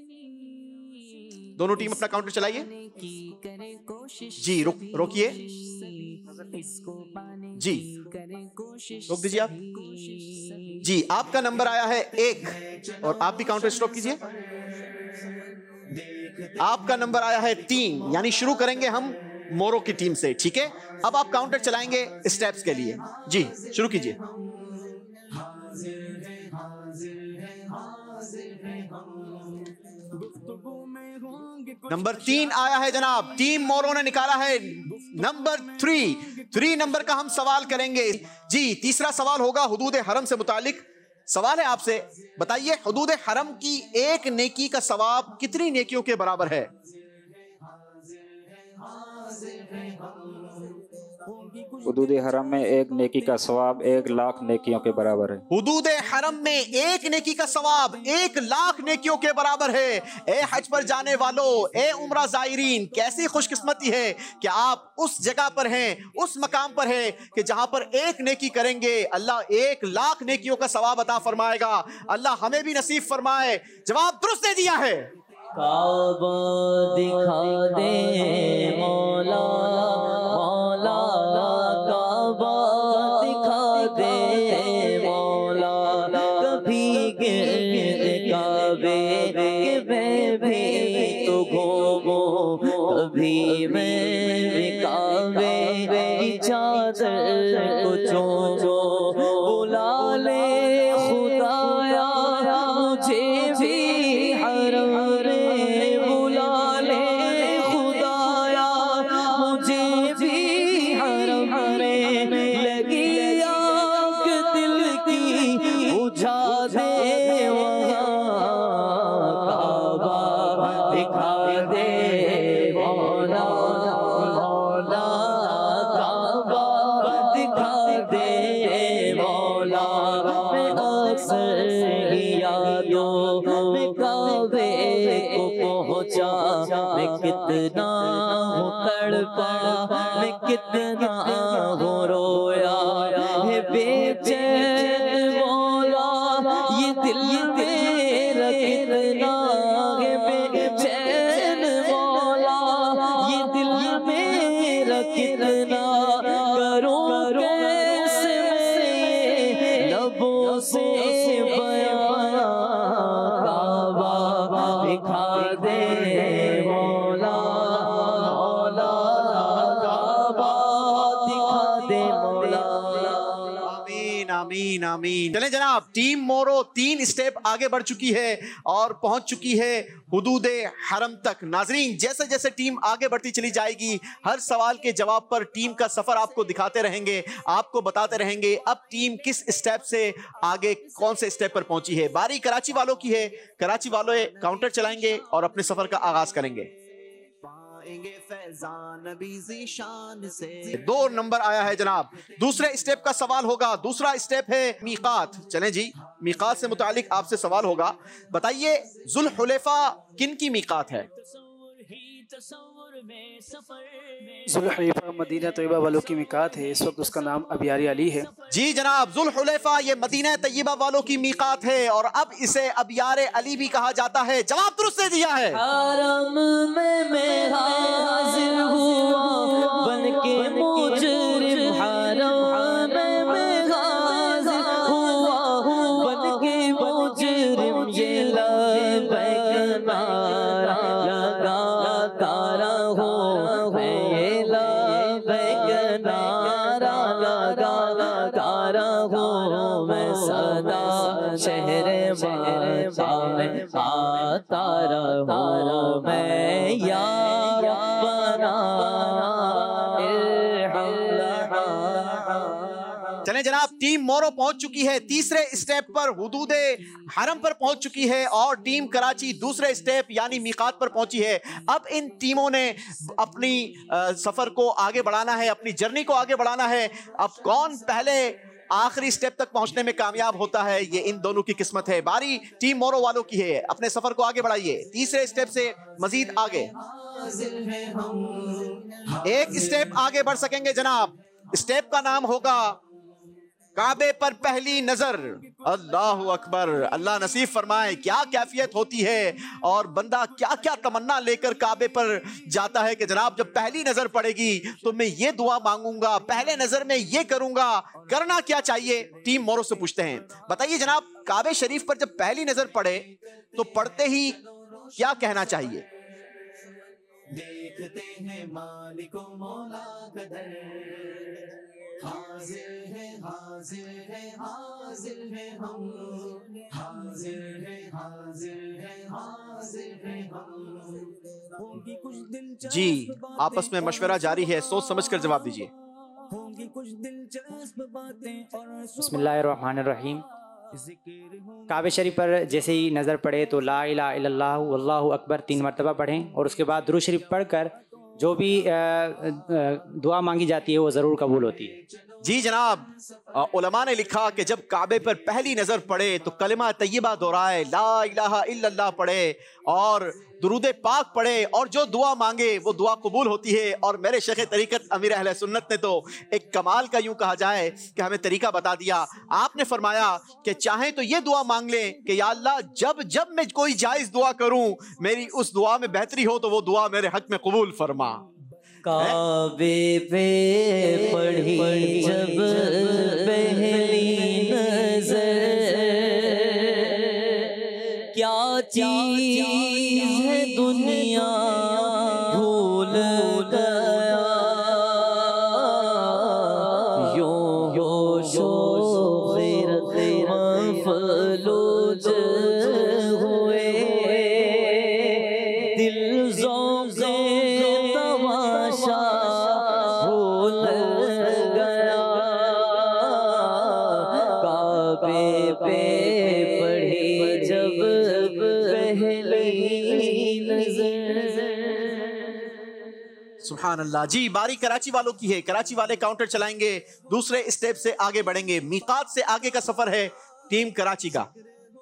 दोनों टीम अपना काउंटर चलाइए जी। रोकिए जी, रोक दीजिए आप जी। आपका नंबर आया है 1 और आप भी काउंटर स्टॉप कीजिए। आपका नंबर आया है 3, यानी शुरू करेंगे हम मोरो की टीम से। ठीक है, अब आप काउंटर चलाएंगे स्टेप्स के लिए जी, शुरू कीजिए। नंबर 3 आया है जनाब, टीम मोरो ने निकाला है नंबर 3 नंबर का हम सवाल करेंगे जी। तीसरा सवाल होगा हुदूद हरम से मुतालिक। सवाल है आपसे, बताइए हुदूद हरम की एक नेकी का सवाब कितनी नेकियों के बराबर है? हुदूद हरम में एक नेकी का सवाब 1,00,000 नेकियों के बराबर है। हुदूद हरम में एक नेकी का सवाब 1,00,000 नेकियों के बराबर है। ए हज पर जाने वालों, ए उम्रा ज़ायरीन, कैसी खुशकिस्मती है कि आप उस जगह पर हैं, उस मकाम पर हैं कि जहां पर एक नेकी करेंगे अल्लाह 1,00,000 नेकियों का सवाब अता फरमाएगा। अल्लाह हमें भी नसीब फरमाए। जवाब दुरुस्त दे दिया है। काबा दिखा दे मौला, मौला काबा दिखा दे मौला, कभी गिर काबे के मैं भी तो घूमो, कभी मैं भी काबे की चादर को चूमो। बुला ले खुदाया मुझे भी हरम रे, बुला ले खुदाया मुझे भी हरम रे, लगी आग दिल की बुझा दे वहाँ, काबा दिखा दे मौला, मौला काबा दिखा दे मौला। मैं अक्सर यादों में काबे को पहुँचा, मैं कितना हूँ तड़पा, मैं कितना हूँ रोया, है बेचैन मौला ये दिल मेरा कितना है बेचैन मौला, ये दिल मेरा कितना, करूँ कैसे मैं लबों से बयां, काबा दिखा दे मौला, मौला काबा दिखा दे मौला। आमीन आमीन आमीन। चलें जनाब, टीम मोरो 3 स्टेप आगे बढ़ चुकी है और पहुंच चुकी है हुदूद हरम तक। नाजरीन, जैसे जैसे टीम आगे बढ़ती चली जाएगी, हर सवाल के जवाब पर टीम का सफर आपको दिखाते रहेंगे, आपको बताते रहेंगे अब टीम किस स्टेप से आगे कौन से स्टेप पर पहुंची है। बारी कराची वालों की है, कराची वालों काउंटर चलाएंगे और अपने सफर का आगाज करेंगे। 2 नंबर आया है जनाब, दूसरे स्टेप का सवाल होगा। दूसरा स्टेप है मीकात। चलें जी, मीकात से मुतालिक आपसे सवाल होगा, बताइए जुल्हुलैफा किन की मीकात है? जुल्हुलैफा मदीना तैयबा वालों की मीकात है, इस वक्त उसका नाम अबियारी अली है। जी जनाब, जुल्हुलैफा ये मदीना तैयबा वालों की मीकात है और अब इसे अबियारे अली भी कहा जाता है। जवाब दुरुस्त दे दिया है। हरम में मैं हाजिर हुआ बनके मुजरिम, हरम में मैं हाजिर हुआ बनके मुजरिम, ये लबैक नारा लगाता रहूं, मैं ये लबैक नारा लगाता रहूं, मैं सदा शहर मक्का में आता रहूं, मैं यार बना। चलें जनाब, टीम मोरो पहुंच चुकी है तीसरे स्टेप पर, हुदूद हरम पर पहुंच चुकी है और टीम कराची दूसरे स्टेप यानी मीकात पर पहुंची है। अब इन टीमों ने अपनी सफर को आगे बढ़ाना है, अपनी जर्नी को आगे बढ़ाना है। अब कौन पहले आखिरी स्टेप तक पहुंचने में कामयाब होता है, ये इन दोनों की किस्मत है। बारी टीम मोरो वालों की है, अपने सफर को आगे बढ़ाइए, तीसरे स्टेप से मजीद आगे, एक स्टेप आगे बढ़ सकेंगे जनाब। स्टेप का नाम होगा काबे पर पहली नजर। अल्लाह अकबर, अल्लाह नसीब फरमाए क्या कैफियत होती है और बंदा क्या क्या तमन्ना लेकर काबे पर जाता है कि जनाब जब पहली नजर पड़ेगी तो मैं ये दुआ मांगूंगा, पहले नजर में ये करूंगा। करना क्या चाहिए, टीम मोरो से पूछते हैं। बताइए जनाब, काबे शरीफ पर जब पहली नजर पड़े तो पढ़ते ही क्या कहना चाहिए? देखते हैं मालिको मौला कदर, हाजिर है हाजिर है हाजिर है हम, हाजिर है हाजिर है हाजिर है हम। जी, आपस में मशवरा जारी है, सोच समझकर जवाब दीजिए। बिस्मिल्लाहिर्रहमानिर्रहीम। काबे शरीफ पर जैसे ही नज़र पड़े तो ला इलाहा इल्लल्लाहु वल्लाहु अकबर 3 मरतबा पढ़ें और उसके बाद दुरूद शरीफ पढ़कर जो भी दुआ मांगी जाती है वो ज़रूर कबूल होती है। जी जनाब, उलमा ने लिखा कि जब काबे पर पहली नजर पड़े तो कलिमा तय्यबा दोहराए, ला इलाहा इल्लल्लाह पढ़े और दुरूद पाक पढ़े और जो दुआ मांगे वो दुआ कबूल होती है। और मेरे शेख तरीकत अमीर अहले सुन्नत ने तो एक कमाल का यूं कहा जाए कि हमें तरीका बता दिया। आपने फरमाया कि चाहे तो ये दुआ मांग लें कि या अल्लाह जब जब मैं कोई जायज़ दुआ करूं मेरी उस दुआ में बेहतरी हो तो वो दुआ मेरे हक में कबूल फरमा। काबे पे पढ़ी जब पहली नजर, क्या चीज है दुनिया भूल गया, यो होशो खैर मफलूज हुए, दिल ज़ौक़े तमाशा भूल गया, काबे पे पढ़ी जब पहली नजर। सुभान अल्लाह। जी, बारी कराची वालों की है, कराची वाले काउंटर चलाएंगे, दूसरे स्टेप से आगे बढ़ेंगे। मीकात से आगे का सफर है टीम कराची का।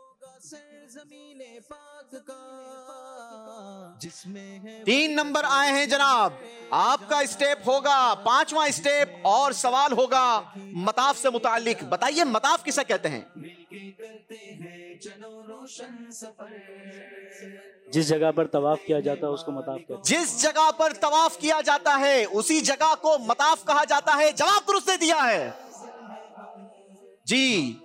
3 नंबर आए हैं जनाब, आपका स्टेप होगा 5वां स्टेप और सवाल होगा मताफ से मुताल्लिक। बताइए मताफ किसे कहते हैं? जिस जगह पर तवाफ किया जाता है उसको मताफ कहते हैं। जिस जगह पर तवाफ किया जाता है उसी जगह को मताफ कहा जाता है। जवाब दुरुस्त दे दिया है जी।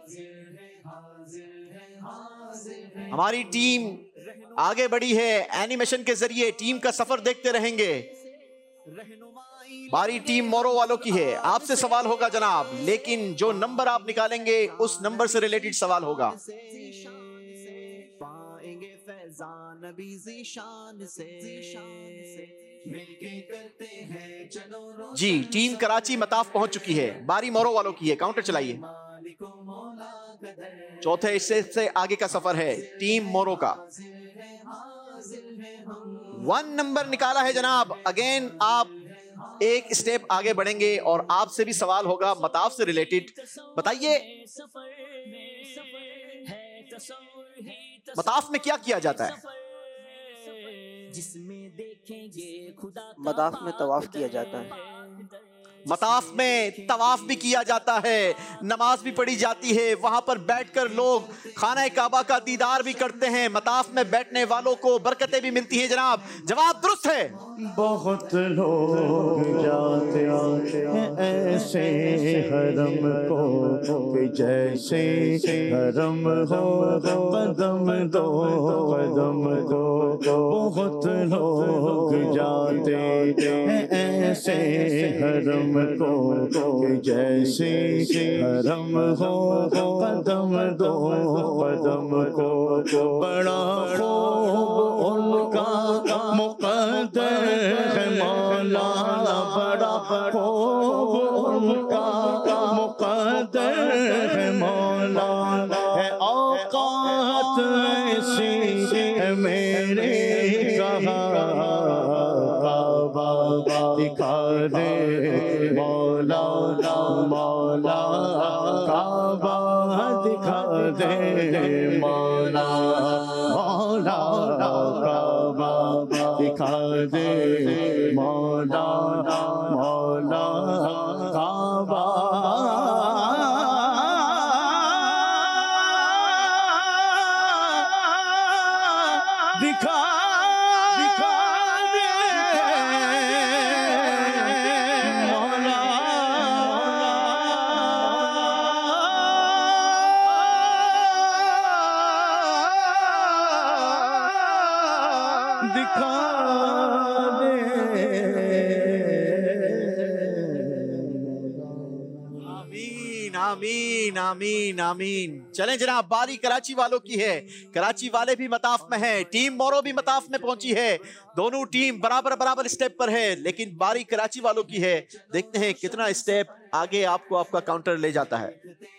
हमारी टीम आगे बढ़ी है, एनिमेशन के जरिए टीम का सफर देखते रहेंगे। बारी टीम मोरो वालों की है, आपसे सवाल होगा जनाब, लेकिन जो नंबर आप निकालेंगे उस नंबर से रिलेटेड सवाल होगा। पाएंगे फैजान नबी ज़ीशान से, मिलके करते हैं चलो जी, टीम कराची मताफ पहुंच चुकी है। बारी मोरो वालों की है, काउंटर चलाइए। चौथे हिस्से से आगे का सफर है टीम मोरो का। 1 नंबर निकाला है जनाब। अगेन आप एक स्टेप आगे बढ़ेंगे और आपसे भी सवाल होगा मताफ से रिलेटेड। बताइए मताफ में क्या किया जाता है? मताफ में तवाफ किया जाता है। मताफ में तवाफ भी किया जाता है, नमाज भी पढ़ी जाती है, वहां पर बैठकर लोग खाना काबा का दीदार भी करते हैं। मताफ में बैठने वालों को बरकतें भी मिलती है जनाब। जवाब दुरुस्त है। बहुत लोग जाते हैं ऐसे हरम को कि जैसे हरम हो कदम दो कदम को। बहुत लोग जाते हैं ऐसे हरम को कि जैसे हरम हो कदम दो कदम को। बड़ा खूब उनका मुक़द्दर है मौला, बड़ा खूब उनका मुक़द्दर है मौला। है औकात ऐसी है मेरे कहाँ काबा दिखा दे मौला मौला। दे मौला मौला काबा दिखा दे मौला मौला काबा दिखा दिखा दे मौला दिखा दे। आमीन आमीन आमीन आमीन। चलें जनाब, बारी कराची वालों की है। कराची वाले भी मताफ में हैं, टीम मोरो भी मताफ में पहुंची है। दोनों टीम बराबर बराबर स्टेप पर है, लेकिन बारी कराची वालों की है। देखते हैं कितना स्टेप आगे आपको आपका काउंटर ले जाता है।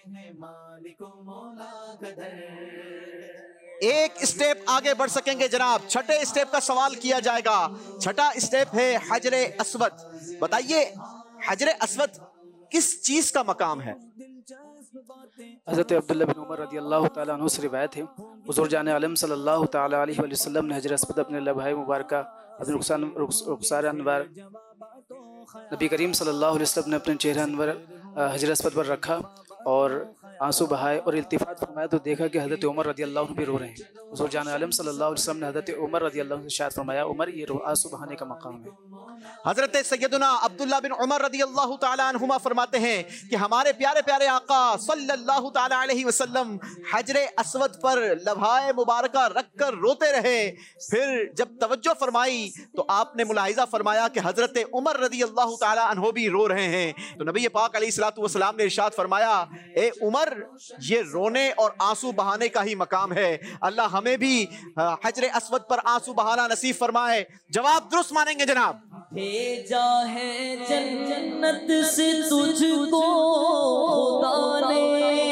एक स्टेप आगे बढ़ सकेंगे जनाब। छठे स्टेप का सवाल किया जाएगा। छठा स्टेप है हजरे अस्वद। बताइए हजरे अस्वद किस चीज का मकाम है? हज़रत अब्दुल्ला बिन उमर रज़ी अल्लाह तआला अन्हु से रिवायत है, हुज़ूर जान आलम सल्लल्लाहु तआला अलैहि वसल्लम ने हजर अस्वद अपने लबहाए मुबारका रुखसार अनवर नबी करीम सल्लल्लाहु अलैहि वसल्लम ने अपने चेहरा अनवर हजर अस्वद पर रखा और आंसू बहाए और इल्तिफात फरमाया तो देखा कि हज़रत उमर रज़ी अल्लाह अन्हु भी रो रहे हैं। हुज़ूर जान आलम सल्लल्लाहु अलैहि वसल्लम ने हज़रत उमर रज़ी अल्लाह अन्हु से शायद फरमाया, उमर ये आंसू बहाने का मकाम है। हजरत सैयदना अब्दुल्ला बिन उमर रज़ी अल्लाह तआला अन्हुमा फरमाते हैं कि हमारे प्यारे प्यारे आका सल्लल्लाहु तआला अलैहि वसल्लम हजरे अस्वद पर लबहाए मुबारका रखकर रोते रहे। फिर जब तवज्जो फरमाई तो आपने मुलाहिजा फरमाया कि हजरत उमर रज़ी अल्लाह तआला अन्हु भी रो रहे हैं। तो नबी पाक अलैहिस्सलातु वस्सलाम ने इरशाद फरमाया, ए उमर ये रोने और आंसू बहाने का ही मकाम है। अल्लाह हमें भी हजरे अस्वद पर आंसू बहाना नसीब फरमाए। जवाब दुरुस्त मानेंगे जनाब। भेजा है जन्नत से तुझको खुदा ने,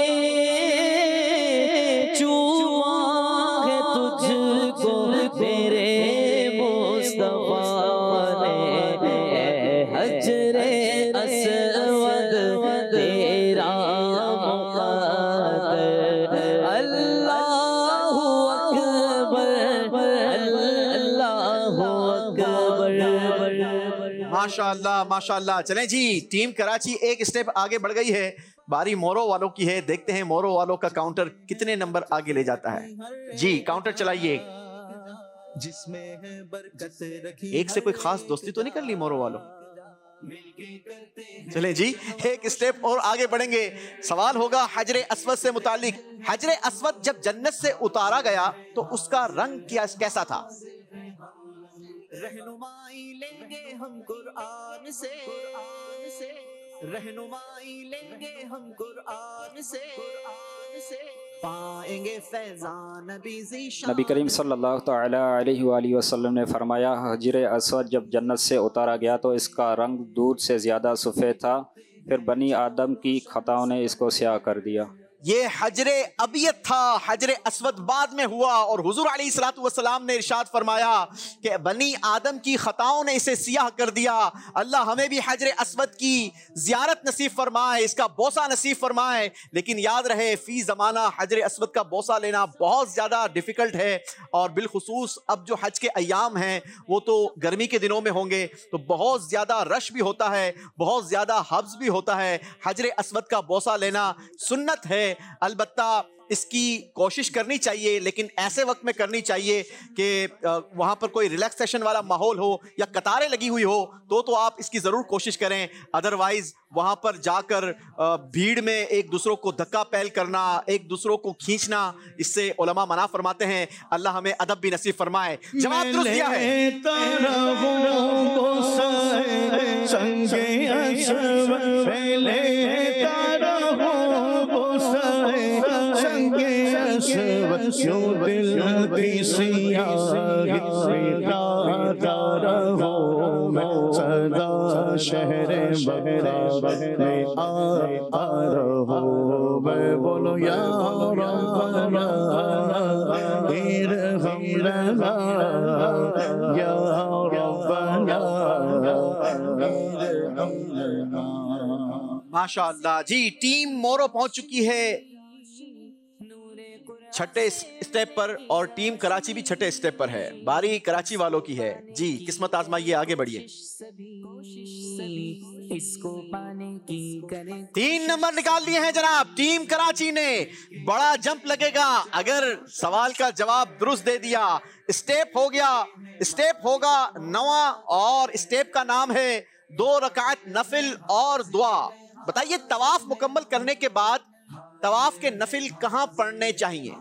चूमा है तुझको मेरे मुस्तफा ने, हजरे अस्वद तेरा मुक़द्दर, अल्लाहु अकबर अल्लाहु अकबर। माशाअल्लाह माशाअल्लाह। चलें जी, टीम कराची एक स्टेप आगे बढ़ गई है। बारी मोरो वालों की है। देखते हैं मोरो वालों का काउंटर कितने नंबर आगे ले जाता है। जी काउंटर चलाइए। एक से कोई खास दोस्ती तो नहीं कर ली मोरो वालों? चलें जी, एक स्टेप और आगे बढ़ेंगे। सवाल होगा हजरे अस्वद से मुतालिक। हजरे अस्वद जब जन्नत से उतारा गया तो उसका रंग कैसा था? रहनुमाई लेंगे हम कुरान से, रहनुमाई लेंगे हम कुरान से, पाएंगे फैज़ान नबी करीम सल्लल्लाहु तआला अलैहि वसल्लम ने फरमाया, हजरे अस्वद जब जन्नत से उतारा गया तो इसका रंग दूध से ज़्यादा सफ़ेद था। फिर बनी आदम की खताओं ने इसको स्याह कर दिया। ये हजरे अबियत था, हजरे अस्वद बाद में हुआ। और हुजूर अलैहिस्सलातु वस्सलाम ने इरशाद फरमाया कि बनी आदम की खताओं ने इसे सियाह कर दिया। अल्लाह हमें भी हजरे अस्वद की ज़ियारत नसीब फरमाए, इसका बोसा नसीब फरमाए। लेकिन याद रहे फ़ी ज़माना हजरे अस्वद का बोसा लेना बहुत ज़्यादा डिफ़िकल्ट है। और बिलखुसूस अब जो हज के अय्याम हैं वो तो गर्मी के दिनों में होंगे, तो बहुत ज़्यादा रश भी होता है, बहुत ज़्यादा हब्स भी होता है। हजरे अस्वद का बोसा लेना सुन्नत है। अलबत्ता इसकी कोशिश करनी चाहिए, लेकिन ऐसे वक्त में करनी चाहिए कि वहाँ पर कोई रिलैक्सेशन वाला माहौल हो या कतारें लगी हुई हो, तो आप इसकी ज़रूर कोशिश करें। अदरवाइज़ वहाँ पर जाकर भीड़ में एक दूसरों को धक्का पहल करना, एक दूसरों को खींचना, इससे उलमा मना फरमाते हैं। अल्लाह हमें अदब भी नसीब फरमाए। जवाब दुरुस्त दिया है। सदा शहर बगदाद में आता रहो। मैं बोलो या रब्बना इरहम लना या रब्बना इरहम लना। माशाअल्लाह जी, टीम मोरो पहुंच चुकी है छठे स्टेप पर और टीम कराची भी छठे स्टेप पर है। बारी कराची वालों की है। जी, किस्मत आजमाइए, आगे बढ़िए। 3 नंबर निकाल लिए हैं जनाब टीम कराची ने। बड़ा जंप लगेगा अगर सवाल का जवाब दुरुस्त दे दिया। स्टेप हो गया, स्टेप होगा 9वां और स्टेप का नाम है 2 रकात नफिल और दुआ। बताइए तवाफ मुकम्मल करने के बाद तवाफ के नफिल कहां पढ़ने चाहिए?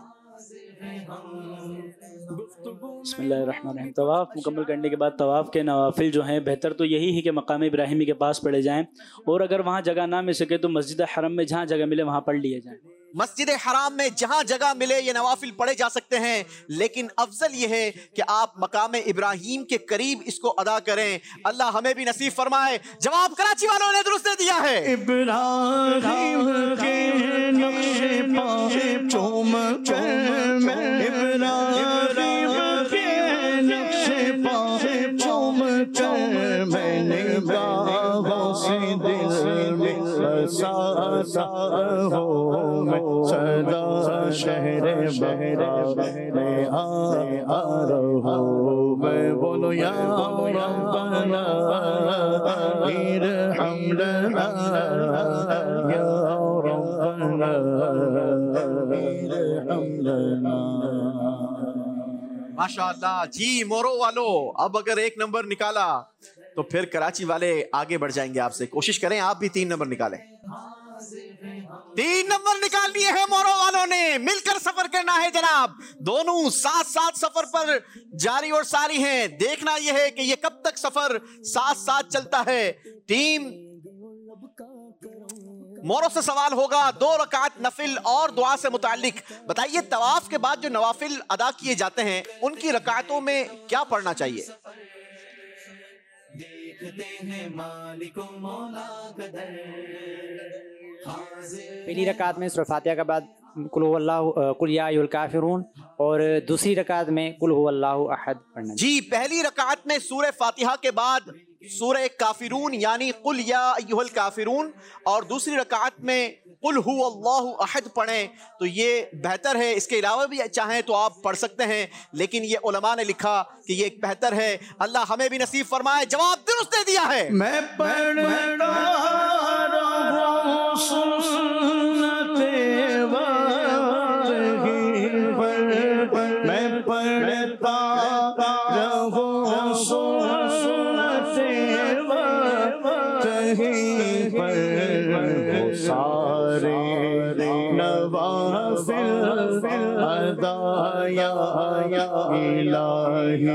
बिस्मिल्लाहिर्रहमानिर्रहीम। तवाफ़ मुकम्मल करने के बाद तवाफ़ के नवाफिल जो हैं बेहतर तो यही है कि मकाम इब्राहिमी के पास पढ़े जाएं, और अगर वहाँ जगह ना मिल सके तो मस्जिद हरम में जहाँ जगह मिले वहाँ पढ़ लिए जाएं। मस्जिद हराम में जहां जगह मिले ये नवाफिल पढ़े जा सकते हैं, लेकिन अफजल ये है कि आप मकाम इब्राहिम के करीब इसको अदा करें। अल्लाह हमें भी नसीब फरमाए। जवाब कराची वालों ने दुरुस्त दे दिया है। इब्राहिम के नक्शे पर चूम कर मैं, इब्राहिम के नक्शे पर चूम कर मैंने गाहों से दिल में बसाता हूँ मैं सदा शहरे बहरा में आ रहा हूँ मैं। बोलो या रब्बना इरहम लना या रब्बना इरहम लना। माशाअल्लाह जी मोरो वालों, अब अगर 1 नंबर निकाला तो फिर कराची वाले आगे बढ़ जाएंगे आपसे। कोशिश करें आप भी 3 नंबर निकालें। 3 नंबर निकाल लिए हैं मोरो वालों ने। मिलकर सफर करना है जनाब। दोनों साथ साथ सफर पर जारी और सारी हैं। देखना यह है कि ये कब तक सफर साथ साथ चलता है। टीम मोरो से सवाल होगा 2 रकात नफिल और दुआ से मुताल्लिक। बताइए तवाफ के बाद जो नवाफिल अदा किए जाते हैं उनकी रकातों में क्या पढ़ना चाहिए? पहली रकात में सूरह फातिहा के बाद कुल हुवल्लाहु कुल या अय्युहल काफिरून, और दूसरी रकात में कुल हुवल्लाहु अहद पढ़ना। जी, पहली रकात में सूरह फातिहा के बाद सूरह काफिरून यानी कुल या अय्युहल काफिरून, और दूसरी रकात में कुल हुवल्लाहु अहद पढ़ें तो ये बेहतर है। इसके अलावा भी चाहें तो आप पढ़ सकते हैं, लेकिन ये उलमा ने लिखा कि ये बेहतर है। अल्लाह हमें भी नसीब फरमाए। जवाब दुरुस्त दे दिया है। मैं पढ़ता रहूं सुन्नते वाही पर, मैं पढ़ता रहूं सुन्नते वाही पर, सारे नवाफिल अदा या इलाही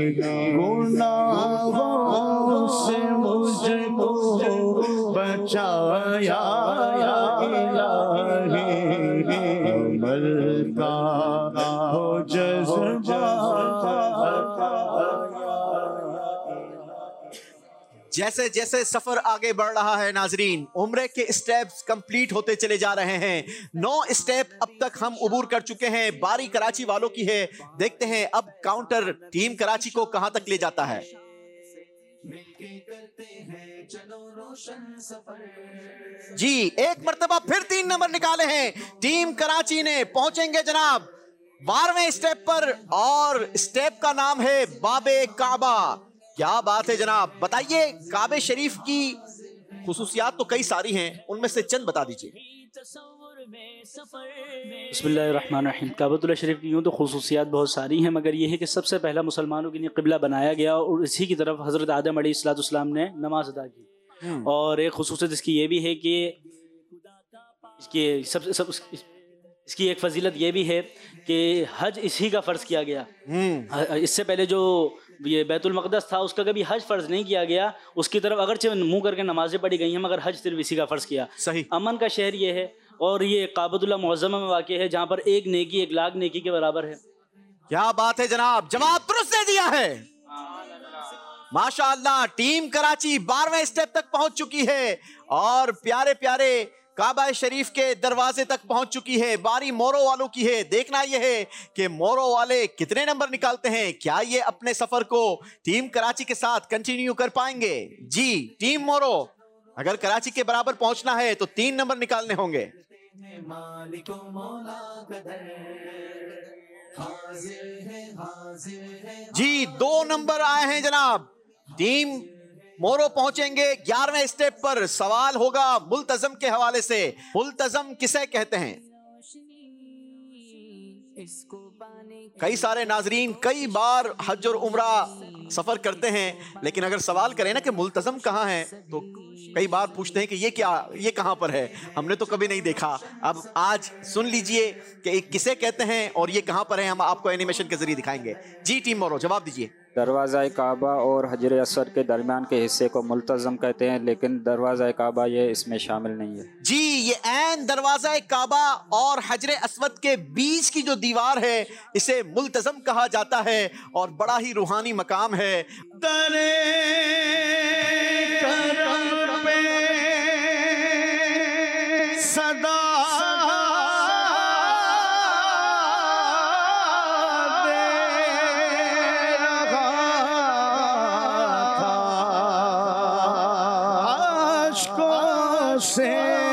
गुनाहों से मुझको बचाया इलाही, अमल का हो जज्बा। जैसे जैसे सफर आगे बढ़ रहा है नाजरीन, उम्रे के स्टेप्स कंप्लीट होते चले जा रहे हैं। 9 स्टेप अब तक हम उबूर कर चुके हैं। बारी कराची वालों की है। देखते हैं अब काउंटर टीम कराची को कहां तक ले जाता है। जी, एक मर्तबा फिर 3 नंबर निकाले हैं टीम कराची ने। पहुंचेंगे जनाब 12वें स्टेप पर, और स्टेप का नाम है बाबे काबा। क्या बात है जनाब। बताइए काबे शरीफ की खुसूसियात तो कई सारी हैं, उनमें से चंद बता दीजिए। बिस्मिल्लाहिर्रहमानिर्रहीम। काबतुल्लाह शरीफ की यूँ तो खुसूसियात बहुत सारी हैं, मगर यह है कि सबसे पहला मुसलमानों के लिए क़िबला बनाया गया और इसी की तरफ हज़रत आदम अलैहिस्सलाम ने नमाज अदा की। और एक खुसूसियत इसकी ये भी है कि इसकी एक फजीलत ये भी है कि हज इसी का फ़र्ज़ किया गया। इससे पहले जो ये बैतुल मक़दस था उसका कभी हज फ़र्ज़ नहीं किया गया। उसकी तरफ अगरचे मुँह करके नमाजें पढ़ी गई हैं, मगर हज सिर्फ इसी का फ़र्ज़ किया। सही। अमन का शहर ये है, और ये काबतुल्लाह मुअज़्ज़मा में वाक़ है, जहाँ पर एक नेकी 1 लाख नेकी के बराबर है। क्या बात है जनाब। जवाब दुरुस्त दे दिया है। माशाअल्लाह, टीम कराची 12वें स्टेप तक पहुंच चुकी है और प्यारे प्यारे काबा शरीफ के दरवाजे तक पहुंच चुकी है। बारी मोरो वालों की है। देखना यह है कि मोरो वाले कितने नंबर निकालते हैं। क्या ये अपने सफर को टीम कराची के साथ कंटिन्यू कर पाएंगे? जी, टीम मोरो अगर कराची के बराबर पहुंचना है तो 3 नंबर निकालने होंगे। मालिक मौला कदर, हाजिर है हाजिर है। जी 2 नंबर आए हैं जनाब। टीम मोरो पहुंचेंगे 11वें स्टेप पर। सवाल होगा मुल्तजम के हवाले से। मुल्तजम किसे कहते हैं? कई सारे नाजरीन कई बार हज और उम्रा सफर करते हैं, लेकिन अगर सवाल करें ना कि मुल्तजम कहाँ है तो कई बार पूछते हैं कि ये कहाँ पर है, हमने तो कभी नहीं देखा। अब आज सुन लीजिए कि किसे कहते हैं और ये कहाँ पर है, हम आपको एनिमेशन के जरिए दिखाएंगे। जी टीम मोरो जवाब दीजिए। दरवाज़ा काबा और हजर असवद के दरमियान के हिस्से को मुल्तज़म कहते हैं, लेकिन दरवाज़ा काबा ये इसमें शामिल नहीं है। जी ये ऐन दरवाज़ा काबा और हजर असवद के बीच की जो दीवार है इसे मुल्तज़म कहा जाता है और बड़ा ही रूहानी मकाम है। तरे करम पे सदा से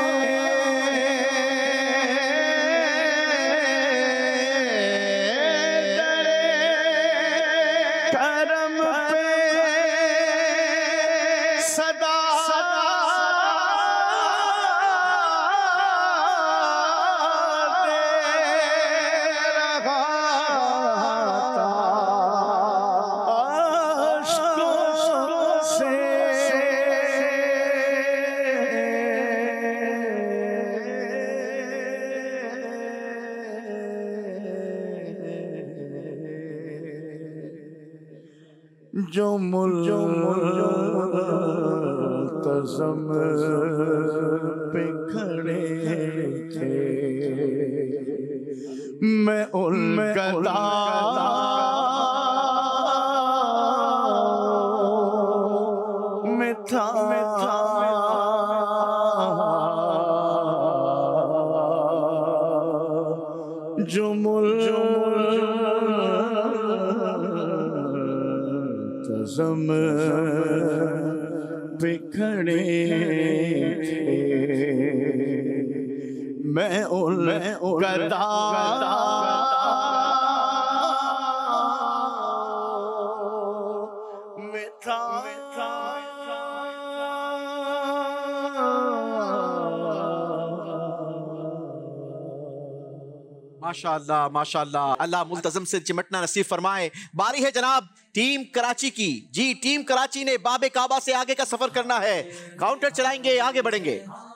करम पे सदा जो मुल्तज़म पे खड़े थे, मैं उनका में था जो मुल्तज़म पे खड़े थे, मैं उनका में था। माशाअल्लाह माशाअल्लाह, अल्लाह मुल्तज़म से चिमटना नसीब फरमाए। बारी है जनाब टीम कराची की। जी टीम कराची ने बाबे काबा से आगे का सफर करना है। काउंटर चलाएंगे, आगे बढ़ेंगे।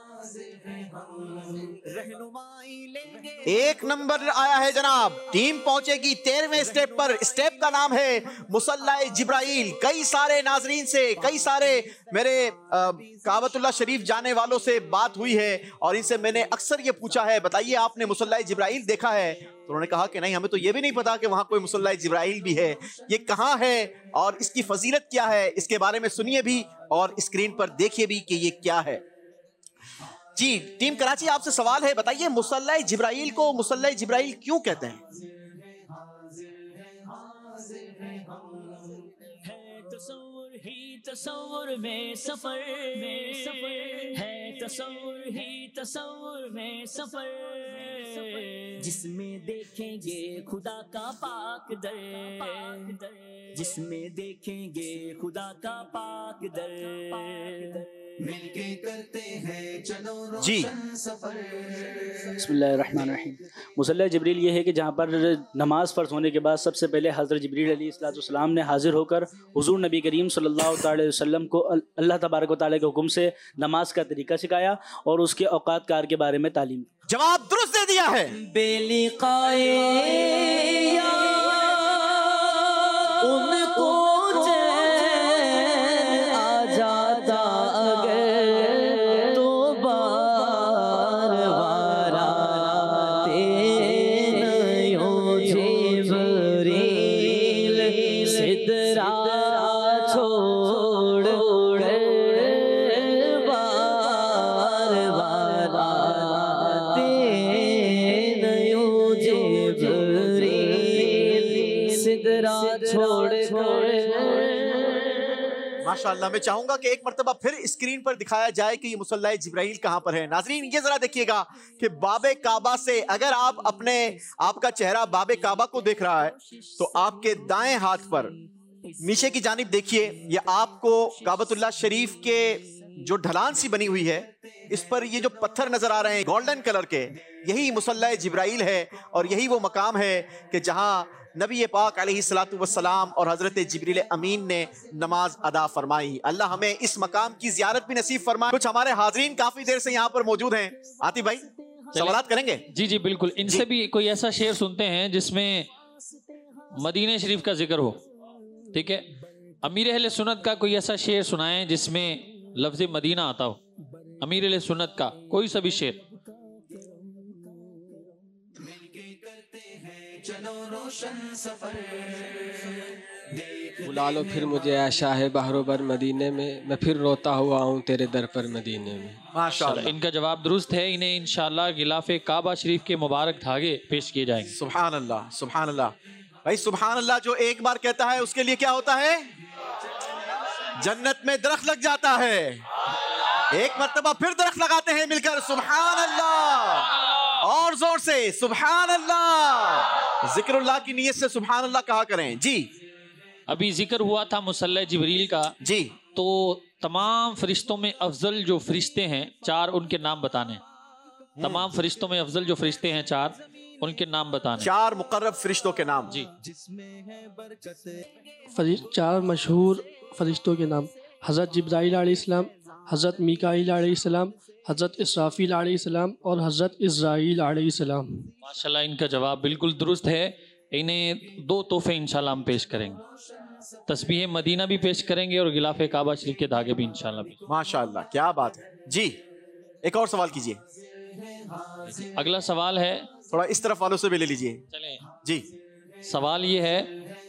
1 नंबर आया है जनाब। टीम पहुंचेगी 13वें स्टेप पर। स्टेप का नाम है मुसल्ला जिब्राइल। कई सारे नाजरीन से, कई सारे मेरे काबतुल्लाह शरीफ जाने वालों से बात हुई है और इनसे मैंने अक्सर ये पूछा है, बताइए आपने मुसल्ला जिब्राइल देखा है? तो उन्होंने कहा कि नहीं, हमें तो ये भी नहीं पता कि वहां कोई मुसल्ला जिब्राइल भी है। ये कहाँ है और इसकी फजीलत क्या है, इसके बारे में सुनिए भी और स्क्रीन पर देखिए भी कि ये क्या है। जी टीम कराची आपसे सवाल है, बताइए मुसल्ला जिब्राइल को मुसल्ला जिब्राइल क्यों कहते हैं? तसव्वुर में सफर है, तसव्वुर ही तसव्वुर में सफर, जिसमें देखेंगे खुदा का पाक दर, जिसमें देखेंगे खुदा का पाक दर, मिलके करते हैं चलो जी। बिस्मिल्लाहिर्रहमानिर्रहीम। मुसल्ला जिब्रील ये है कि जहाँ पर नमाज फ़र्ज़ होने के बाद सबसे पहले हज़रत जिब्रील अलैहिस्सलाम ने हाजिर होकर हुज़ूर नबी करीम सल्लल्लाहु अलैहि वसल्लम को अल्लाह तबारक व तआला के हुक्म से नमाज का तरीका सिखाया और उसके औकात कार के बारे में तालीम। जवाब दुरुस्त दे दिया है। बेलिकाए उनको चैन आ जाता अगर तो बार बार आते नयो जिब्रील सिदरा छोड़ बार बार आते नयो जिब्रील सिदरा छोड़। माशाअल्लाह। मैं चाहूंगा कि एक मर्तबा फिर स्क्रीन पर दिखाया जाए कि ये मुसल्ला जिब्राइल कहां पर है। नाजरीन ये जरा देखिएगा कि बाबे काबा से अगर आप आपका चेहरा बाबे काबा को देख रहा है तो आपके दाएं हाथ पर नीचे की जानिब देखिए, ये आपको काबतुल्लाह शरीफ के जो ढलान सी बनी हुई है इस पर ये जो पत्थर नजर आ रहे हैं गोल्डन कलर के, यही मुसल्ला जिब्राइल है और यही वो मकाम है कि जहां नबी पाक अलैहिस्सलातु वस्सलाम और हजरत जिब्रील अमीन ने नमाज अदा फरमाई। अल्लाह हमें इस मकाम की ज़ियारत भी नसीब फरमाए। कुछ हमारे हाज़रीन काफी देर से यहाँ पर मौजूद हैं। आतिफ भाई सवालात करेंगे? जी जी बिल्कुल। इनसे भी कोई ऐसा शेर सुनते हैं जिसमें मदीने शरीफ का जिक्र हो, ठीक है। अमीर अहले सुन्नत का कोई ऐसा शेर सुनाएं जिसमें लफ्ज़ मदीना आता हो, अमीर अहले सुन्नत का कोई सा भी शेर। बुला लो फिर मुझे ऐ शाह बहरोबर मदीने में, मैं फिर रोता हुआ हूँ तेरे दर पर मदीने में। माशाअल्लाह। इनका जवाब दुरुस्त है। इन्हें इंशाअल्लाह गिलाफे काबा शरीफ के मुबारक धागे पेश किए जाएंगे। सुभान अल्लाह, सुभान अल्लाह। भाई सुभान अल्लाह जो एक बार कहता है उसके लिए क्या होता है? जन्नत में दरख्त लग जाता है। एक मर्तबा फिर दरख्त लगाते हैं मिलकर, सुभान अल्लाह, और जोर से सुभान अल्लाह। जिक्रुल्लाह की नियत से सुभान अल्लाह कहा करें। जी अभी जिक्र हुआ था मुसल्ला जिब्रील का। जी तो तमाम फरिश्तों में अफजल जो फरिश्ते हैं चार, उनके नाम बताने। तमाम फरिश्तों में अफजल जो फरिश्ते हैं चार, उनके नाम बताने। चार मुकर्रब फरिश्तों के नाम। जी चार मशहूर फरिश्तों के नाम: हज़रत जिब्राइल अलैहिस्सलाम, हज़रत मीकाईल अलैहिस्सलाम, हज़रत इसराफील अलैहिस्सलाम और हज़रत इज़राईल अलैहिस्सलाम। माशाल्लाह इनका जवाब बिल्कुल दुरुस्त है। इन्हें दो तोहफे इंशाल्लाह हम पेश करेंगे। तस्बीह मदीना भी पेश करेंगे और गिलाफे काबा शरीफ के धागे भी इंशाल्लाह। माशाल्लाह क्या बात है। जी एक और सवाल कीजिए। अगला सवाल है, थोड़ा इस तरफ वालों से भी ले लीजिए। चलें जी। सवाल ये है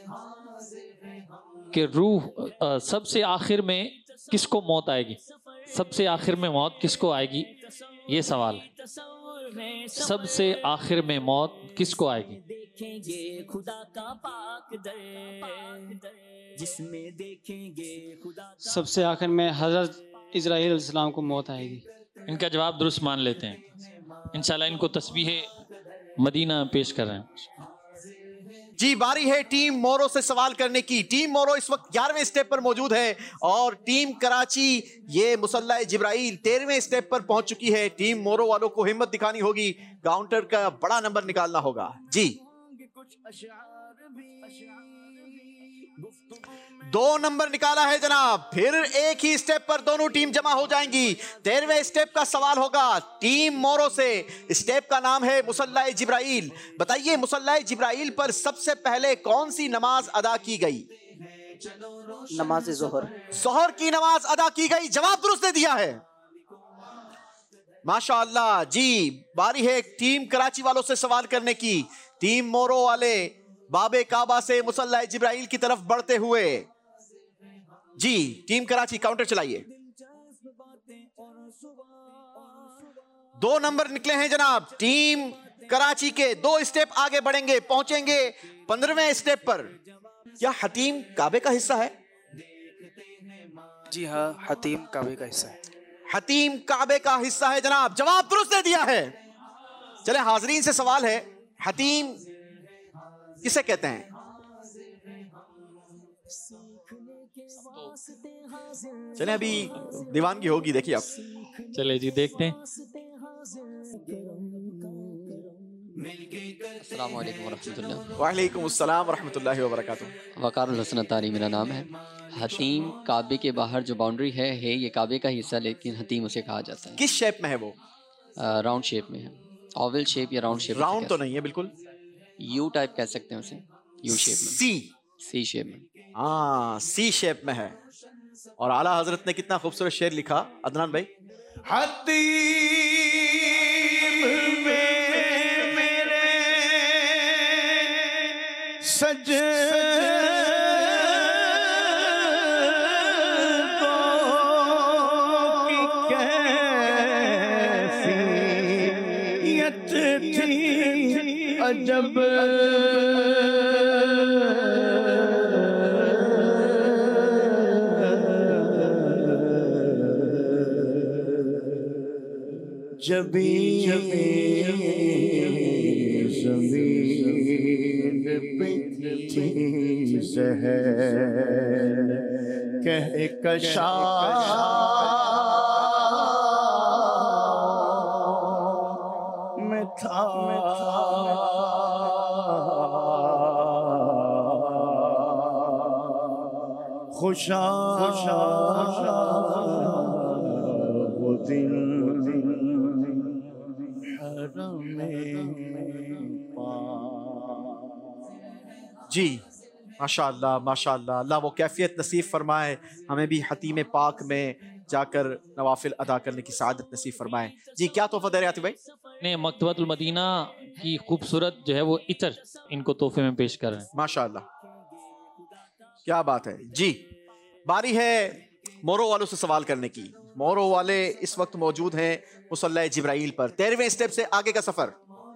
कि रूह सबसे आखिर में किसको मौत आएगी? सबसे आखिर में मौत किसको आएगी? ये सवाल है। सबसे आखिर में मौत किसको आएगी? देखेंगे खुदा का पाक दर, जिसमें देखेंगे खुदा। सबसे आखिर में हज़रत इज़राइल अलैहिस्सलाम को मौत आएगी। इनका जवाब दुरुस्त मान लेते हैं। इंशाल्लाह इनको तस्बीह मदीना पेश कर रहे हैं। जी बारी है टीम मोरो से सवाल करने की। टीम मोरो इस वक्त 11वें स्टेप पर मौजूद है और टीम कराची ये मुसल्ला जिब्राइल 13वें स्टेप पर पहुंच चुकी है। टीम मोरो वालों को हिम्मत दिखानी होगी, काउंटर का बड़ा नंबर निकालना होगा। जी 2 नंबर निकाला है जनाब। फिर एक ही स्टेप पर दोनों टीम जमा हो जाएंगी। 13वें स्टेप का सवाल होगा टीम मोरो से। स्टेप का नाम है मुसल्ला जिब्राइल। बताइए मुसल्ला जिब्राइल पर सबसे पहले कौन सी नमाज अदा की गई? नमाज ज़ोहर। ज़ोहर की नमाज अदा की गई। जवाब दुरुस्त दे दिया है। माशाअल्लाह। जी बारी है टीम कराची वालों से सवाल करने की। टीम मोरो वाले बाबे काबा से मुसल्ला जिब्राइल की तरफ बढ़ते हुए। जी टीम कराची काउंटर चलाइए। 2 नंबर निकले हैं जनाब। टीम कराची के 2 स्टेप आगे बढ़ेंगे, पहुंचेंगे 15वें स्टेप पर। क्या हतीम काबे का हिस्सा है? जी हाँ, हतीम काबे का हिस्सा है। हतीम काबे का हिस्सा है जनाब। जवाब दुरुस्त दे दिया है। चले हाजरीन से सवाल है, हतीम किसे कहते हैं? चले अभी दीवानगी होगी, देखिए आप। चले जी देखते हैं। अस्सलाम वालेकुम वरहमतुल्लाह। वालेकुम अस्सलाम वरहमतुल्लाहि वबरकातुहू। वकार हसन अतारी मेरा नाम है। हतीम काबे के बाहर जो बाउंड्री है ये काबे का हिस्सा, लेकिन हतीम उसे कहा जाता है। किस शेप में है वो? राउंड शेप में है। ओवल शेप या राउंड शेप? राउंड तो नहीं है बिल्कुल। यू टाइप कह सकते हैं उसे, यू शेप में। सी शेप में। हाँ सी शेप में है। और आला हजरत ने कितना खूबसूरत शेर लिखा अदनान भाई। हतीम में मेरे सज अजब जबी ज़मीन पे थी ज़हर कह कशा में था खुशा वो दिन जी माशाअल्लाह माशाअल्लाह, अल्लाह वो कैफियत नसीब फरमाए, हमें भी हतीम पाक में जाकर नवाफिल अदा करने की सआदत नसीब फरमाए। जी क्या तोहफा दे रहे आतिफ भाई? ने मकतबतुल मदीना की खूबसूरत जो है वो इतर इनको तोहफे में पेश कर रहे हैं। माशाअल्लाह क्या बात है। जी बारी है मोरो वालों से सवाल करने की। मोरो वाले इस वक्त मौजूद हैं मुसल्ला जिब्राइल पर। 13वें स्टेप से आगे का सफर।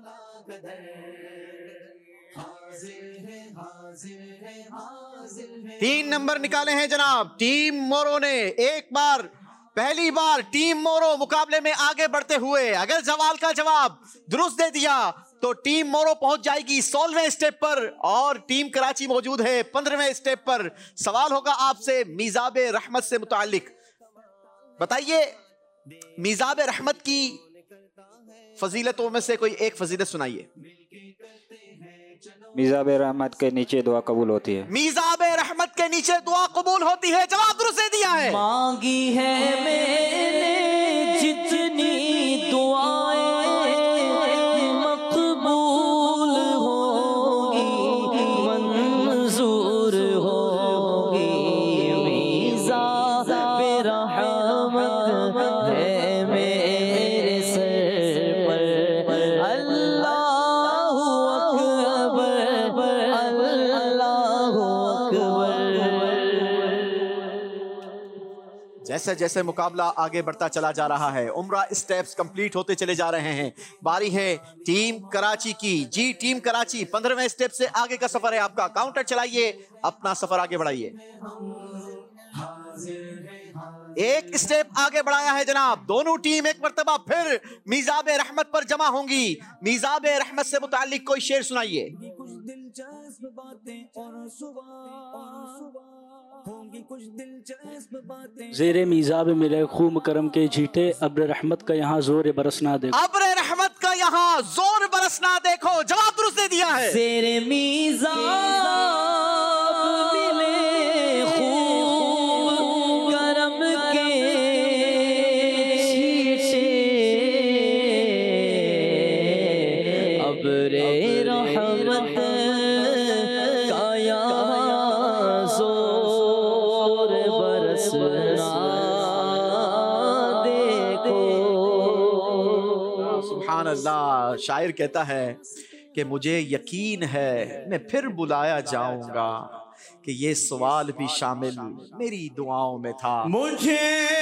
3 नंबर निकाले हैं जनाब टीम मोरो ने। एक बार पहली बार टीम मोरो मुकाबले में आगे बढ़ते हुए अगर सवाल का जवाब दुरुस्त दे दिया तो टीम मोरो पहुंच जाएगी 16वें स्टेप पर और टीम कराची मौजूद है 15वें स्टेप पर। सवाल होगा आपसे मीज़ाब रहमत से मुताल्लिक। बताइए मीज़ाब रहमत की फजीलतों में से कोई एक फजीलत सुनाइए। मीज़ाब रहमत के नीचे दुआ कबूल होती है। मीज़ाब रहमत के नीचे दुआ कबूल होती है। जवाब दुरुस्त दे दिया है। मांगी है मैंने जितनी दुआएं मकबूल होगी मंजूर होगी। मीज़ाब रहमत है मेरे सर पर। अल्लाहु अकबर अल्लाहु अकबर। जैसे जैसे मुकाबला आगे बढ़ता चला जा रहा है, उम्रा स्टेप्स कंप्लीट होते चले जा रहे हैं। बारी है टीम कराची की। जी टीम कराची 15वें स्टेप से आगे का सफर है आपका। काउंटर चलाइए, अपना सफर आगे बढ़ाइए। एक स्टेप आगे बढ़ाया है जनाब। दोनों टीम एक मर्तबा फिर मीज़ाब रहमत पर जमा होंगी। मीज़ाब रहमत से मुताल्लिक कोई शेर सुनाइए। ज़ेरे मीज़ाब मिले खूम करम के झीठे अब्र रहमत का यहाँ जोर बरसना देखो। अब्र रहमत का यहाँ जोर बरसना देखो। जवाब दुरुस्त दे दिया है। ज़ेरे मीज़ाब मिले खूम करम के झीठे अब्र रहमत का यहाँ जोर बरसना देखो। सुभान अल्लाह। शायर कहता है कि मुझे यकीन है मैं फिर बुलाया जाऊंगा कि ये सवाल भी शामिल मेरी दुआओं में था। मुझे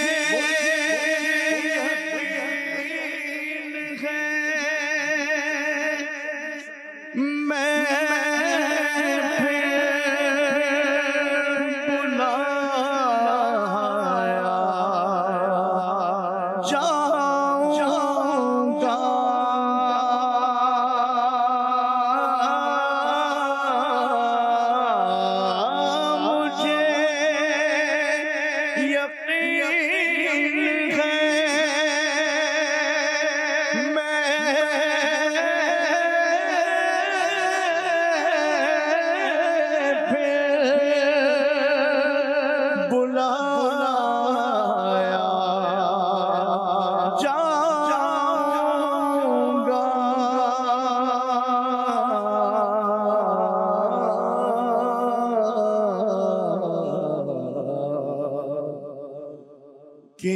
कि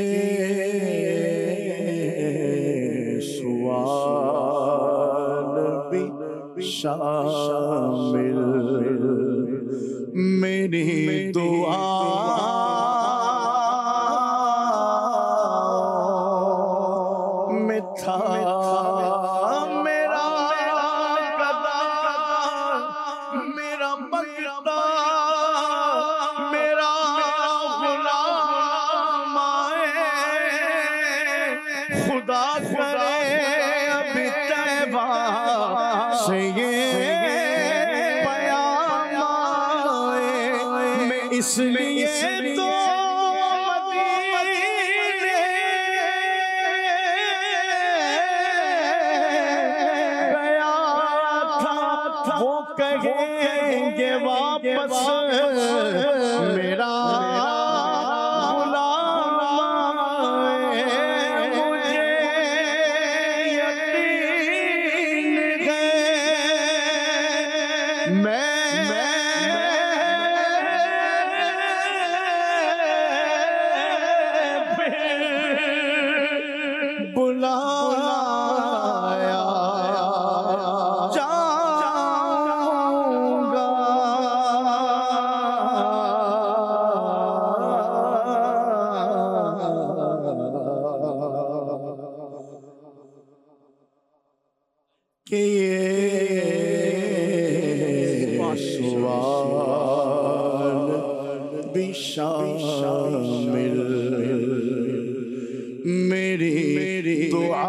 ये सवाल भी शामिल मेरी दुआ में था। मेरा कदा मेरा बगदा मेरा गुलाम आए खुदा इसलिए तो कहेंगे वापस मेरा मुझे यकीन है मैं बुलाया कि ये सवाल भी शामिल मेरी दुआ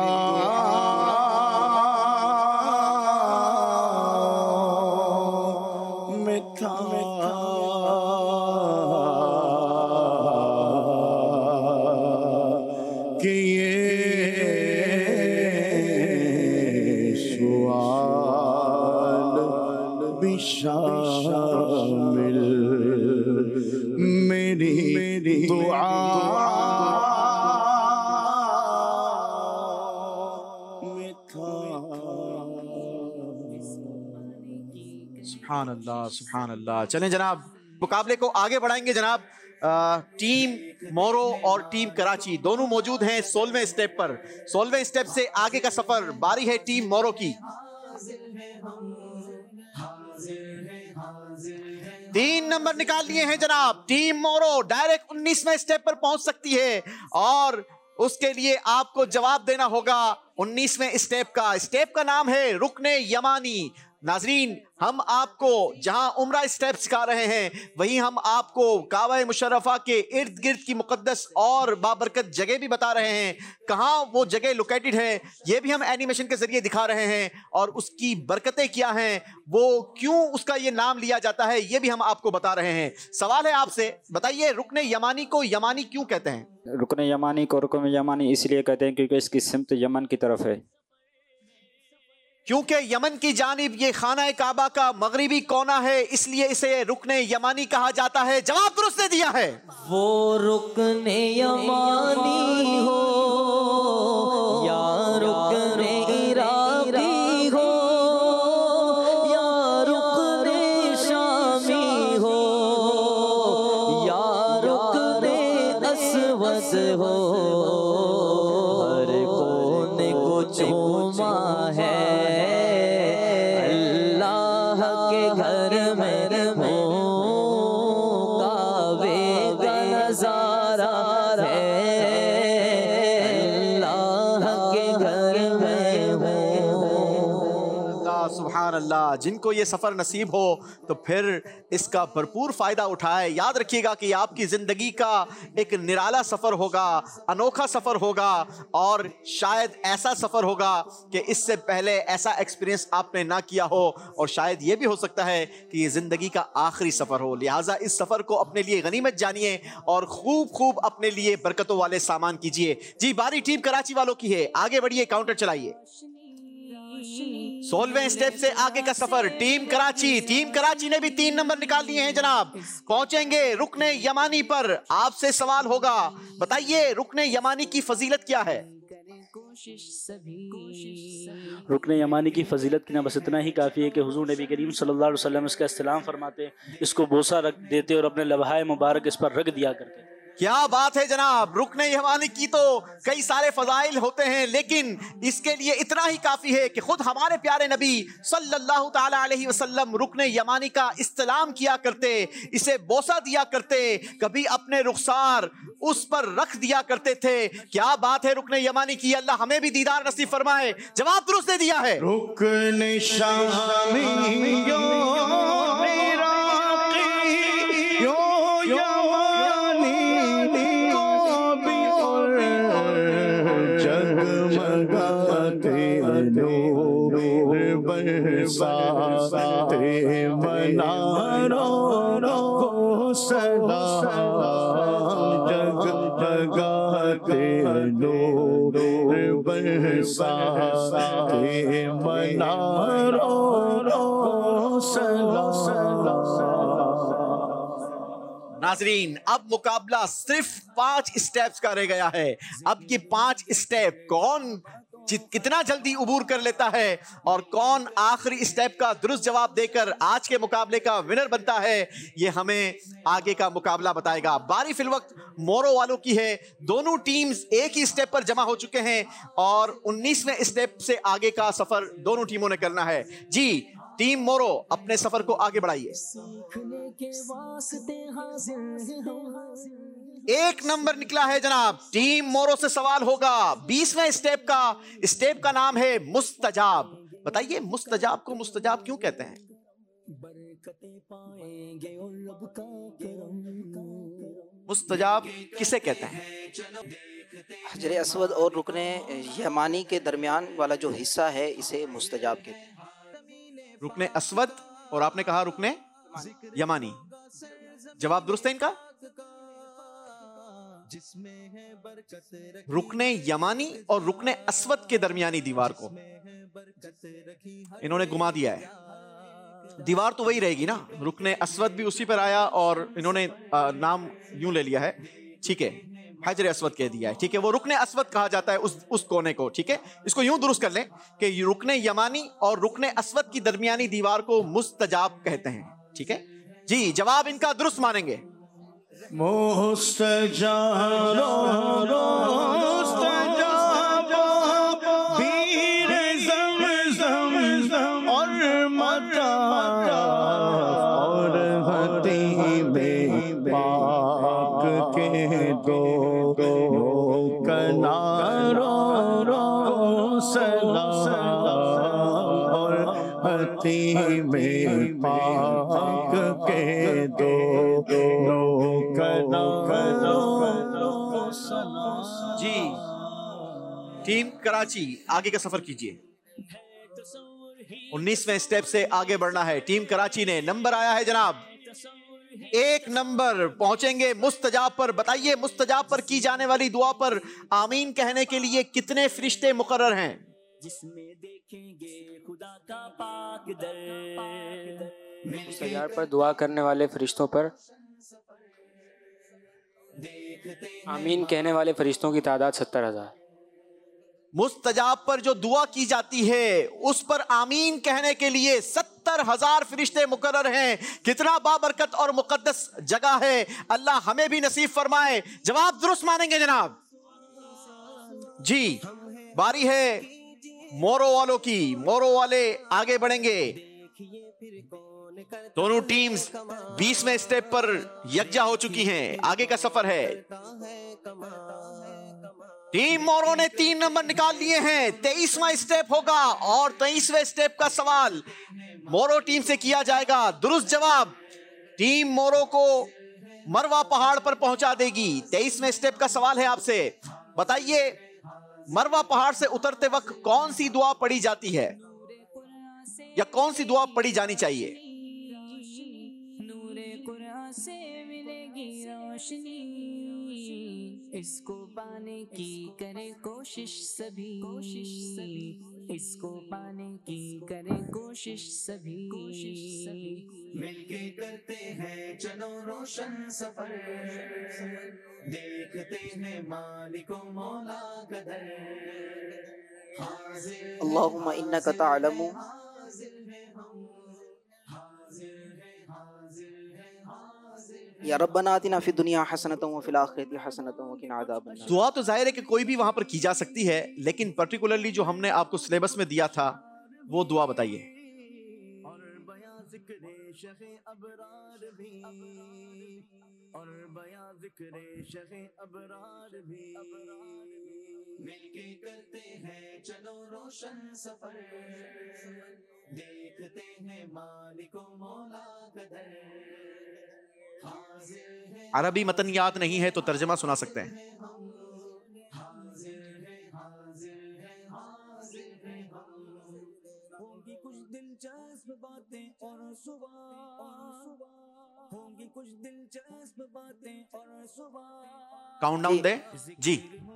में था कि ये शामिल मेरी दुआ में था। सुभान अल्लाह, सुभान अल्लाह। चलें जनाब, मुकाबले को आगे बढ़ाएंगे जनाब। टीम मोरो और टीम कराची दोनों मौजूद हैं 16वें स्टेप पर। 16वें स्टेप से आगे का सफर बारी है टीम मोरो की। 3 नंबर निकाल लिए हैं जनाब। टीम मोरो डायरेक्ट 19वें स्टेप पर पहुंच सकती है और उसके लिए आपको जवाब देना होगा 19वें स्टेप का। स्टेप का नाम है रुकने यमानी। नाजरीन, हम आपको जहां उम्रा स्टेप सिखा रहे हैं वहीं हम आपको काबा मुशर्रफा के इर्द गिर्द की मुकद्दस और बाबरकत जगह भी बता रहे हैं। कहां वो जगह लोकेटेड है ये भी हम एनिमेशन के जरिए दिखा रहे हैं और उसकी बरकतें क्या हैं, वो क्यों उसका ये नाम लिया जाता है ये भी हम आपको बता रहे हैं। सवाल है आपसे, बताइए रुकने यमानी को यमानी क्यों कहते हैं? रुकने यमानी को रुकन यमानी इसलिए कहते हैं क्योंकि इसकी सिमत यमन की तरफ है। क्योंकि यमन की जानिब ये खाना काबा का मगरिबी कोना है इसलिए इसे रुकने यमानी कहा जाता है। जवाब दुरुस्त दे दिया है। वो रुकने यमानी हो या रुकने इराकी हो या रुकने शामी हो या रुकने असवद हो, हर कोने को चूमा है अल्लाह। जिनको ये सफ़र नसीब हो तो फिर इसका भरपूर फ़ायदा उठाए। याद रखिएगा कि आपकी ज़िंदगी का एक निराला सफ़र होगा, अनोखा सफ़र होगा और शायद ऐसा सफ़र होगा कि इससे पहले ऐसा एक्सपीरियंस आपने ना किया हो और शायद ये भी हो सकता है कि ये ज़िंदगी का आखिरी सफ़र हो। लिहाजा इस सफ़र को अपने लिए गनीमत जानिए और खूब खूब अपने लिए बरकतों वाले सामान कीजिए। जी, बारी टीम कराची वालों की है, आगे बढ़िए, काउंटर चलाइए। 16वें स्टेप से आगे का सफर टीम कराची ने भी 3 नंबर निकाल लिए हैं जनाब। पहुंचेंगे रुकने यमानी पर। आपसे सवाल होगा, बताइए रुकने यमानी की फजीलत क्या है? रुकने यमानी की फजीलत की ना बस इतना ही काफ़ी है कि हुजूर नबी करीम सल्लल्लाहु अलैहि वसल्लम इसका इस्तेलाम फरमाते, इसको बोसा रख देते और अपने लबहाए मुबारक इस पर रख दिया करते। क्या बात है जनाब। रुकने यमानी की तो कई सारे फजाइल होते हैं लेकिन इसके लिए इतना ही काफी है कि खुद हमारे प्यारे नबी सल्लल्लाहु ताला अलैहि वसल्लम रुकने यमानी का इस्तेलाम किया करते, इसे बोसा दिया करते, कभी अपने रुखसार उस पर रख दिया करते थे। क्या बात है रुकने यमानी की। अल्लाह हमें भी दीदार नसीब फरमाए। जवाब दुरुस्त दे दिया है। रुकने शामी यो बरसाते मनारों सलाम जगमगाते नूर बरसाते मनारों सलाम। नाजरीन, अब मुकाबला सिर्फ 5 स्टेप्स का रह गया है। अब ये 5 स्टेप कौन कितना जल्दी उबूर कर लेता है और कौन आखिरी स्टेप का दुरुस्त जवाब देकर आज के मुकाबले का विनर बनता है, ये हमें आगे का मुकाबला बताएगा। बारी फिल वक्त मोरो वालों की है। दोनों टीम्स एक ही स्टेप पर जमा हो चुके हैं और 19वें स्टेप से आगे का सफर दोनों टीमों ने करना है। जी, टीम मोरो अपने सफर को आगे बढ़ाइए। 1 नंबर निकला है जनाब। टीम मोरो से सवाल होगा 20वें स्टेप का नाम है मुस्तजाब। बताइए मुस्तजाब को मुस्तजाब क्यों कहते हैं? मुस्तजाब किसे कहते हैं? हजर असवद और रुकने यमानी के दरमियान वाला जो हिस्सा है इसे मुस्तजाब कहते हैं। रुकने अस्वद और आपने कहा रुकने यमानी। जवाब दुरुस्त है इनका? रुकने यमानी और रुकने अस्वद के दरमियानी दीवार को इन्होंने घुमा दिया है। दीवार तो वही रहेगी ना, रुकने अस्वद भी उसी पर आया और इन्होंने नाम यूं ले लिया है, ठीक है, हजर अस्वद कह दिया है, ठीक है। वो रुकने अस्वद कहा जाता है उस कोने को, ठीक है। इसको यूं दुरुस्त कर लें कि रुकने यमानी और रुकने अस्वद की दरमियानी दीवार को मुस्तजाब कहते हैं, ठीक है जी। जवाब इनका दुरुस्त मानेंगे। पीर ज़मज़म और मता और हतीमे पाक के दो कनारों सलाम और हतीमे पाक के दो जी। टीम कराची आगे का सफर कीजिए। 19वें स्टेप से आगे बढ़ना है। टीम कराची ने नंबर आया है जनाब 1 नंबर, पहुंचेंगे मुस्तजाब पर। बताइए मुस्तजाब पर की जाने वाली दुआ पर आमीन कहने के लिए कितने फरिश्ते मुकर्रर हैं? जिसमें देखेंगे खुदा का पाक दर। मुस्तजाब पर दुआ करने वाले फरिश्तों पर आमीन कहने वाले फरिश्तों की तादाद 70,000। मुस्तजाब पर जो दुआ की जाती है उस पर आमीन कहने के लिए 70,000 फरिश्ते मुकर्रर हैं। कितना बाबरकत और मुकद्दस जगह है, अल्लाह हमें भी नसीब फरमाए। जवाब दुरुस्त मानेंगे जनाब। जी, बारी है मोरो वालों की। मोरो वाले आगे बढ़ेंगे। दोनों टीम्स 20वें स्टेप पर यकजा हो चुकी हैं। आगे का सफर है। टीम मोरो ने 3 नंबर निकाल लिए हैं। 23वां स्टेप होगा और 23वें स्टेप का सवाल मोरो टीम से किया जाएगा। दुरुस्त जवाब टीम मोरो को मरवा पहाड़ पर पहुंचा देगी। 23वें स्टेप का सवाल है आपसे। बताइए मरवा पहाड़ से उतरते वक्त कौन सी दुआ पढ़ी जाती है या कौन सी दुआ पढ़ी जानी चाहिए? से मिलेगी रोशनी, इसको पाने की करे कोशिश सभी, इसको पाने की करे कोशिश सभी, मिलके करते हैं चलो रोशन सफर, देखते हैं मालिको मौला कदर। अल्लाहुम्मा इन्नका तअलमु या रब्बना आतिना फिद दुनिया हसनतन व फिल आखिरति हसनतन व किना अज़ाबन नार। दुआ तो जाहिर है कि कोई भी वहां पर की जा सकती है, लेकिन पर्टिकुलरली जो हमने आपको सिलेबस में दिया था वो दुआ बताइए। मिलके करते हैं चलो रोशन सफर, देखते हैं मालिको मौला कदर। अरबी मतन याद नहीं है तो तर्जमा सुना सकते हैं। होंगी कुछ दिलचस्प बातें और सुबह काउंटडाउन दे जी।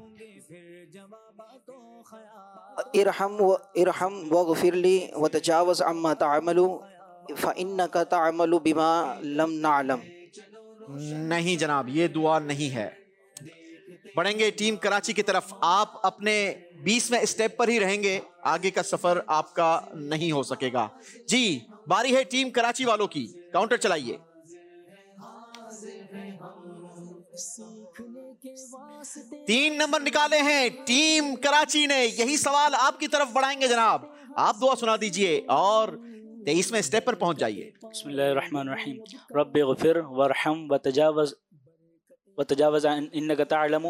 इरहम वगफिरली वतजावज़ अम्मा तामलू फ़इन्नका तामलू बिमा लम नालम। नहीं जनाब, ये दुआ नहीं है। बढ़ेंगे टीम कराची की तरफ। आप अपने 20वें स्टेप पर ही रहेंगे, आगे का सफर आपका नहीं हो सकेगा। जी, बारी है टीम कराची वालों की। काउंटर चलाइए। 3 नंबर निकाले हैं टीम कराची ने। यही सवाल आपकी तरफ बढ़ाएंगे जनाब। आप दुआ सुना दीजिए और 23वें स्टेप पर पहुंच जाइए। बिस्मिल्लाहिर्रहमानिर्रहीम। रब्बिग़फिर वरहम वतजावज़ इन्नका तअलमु।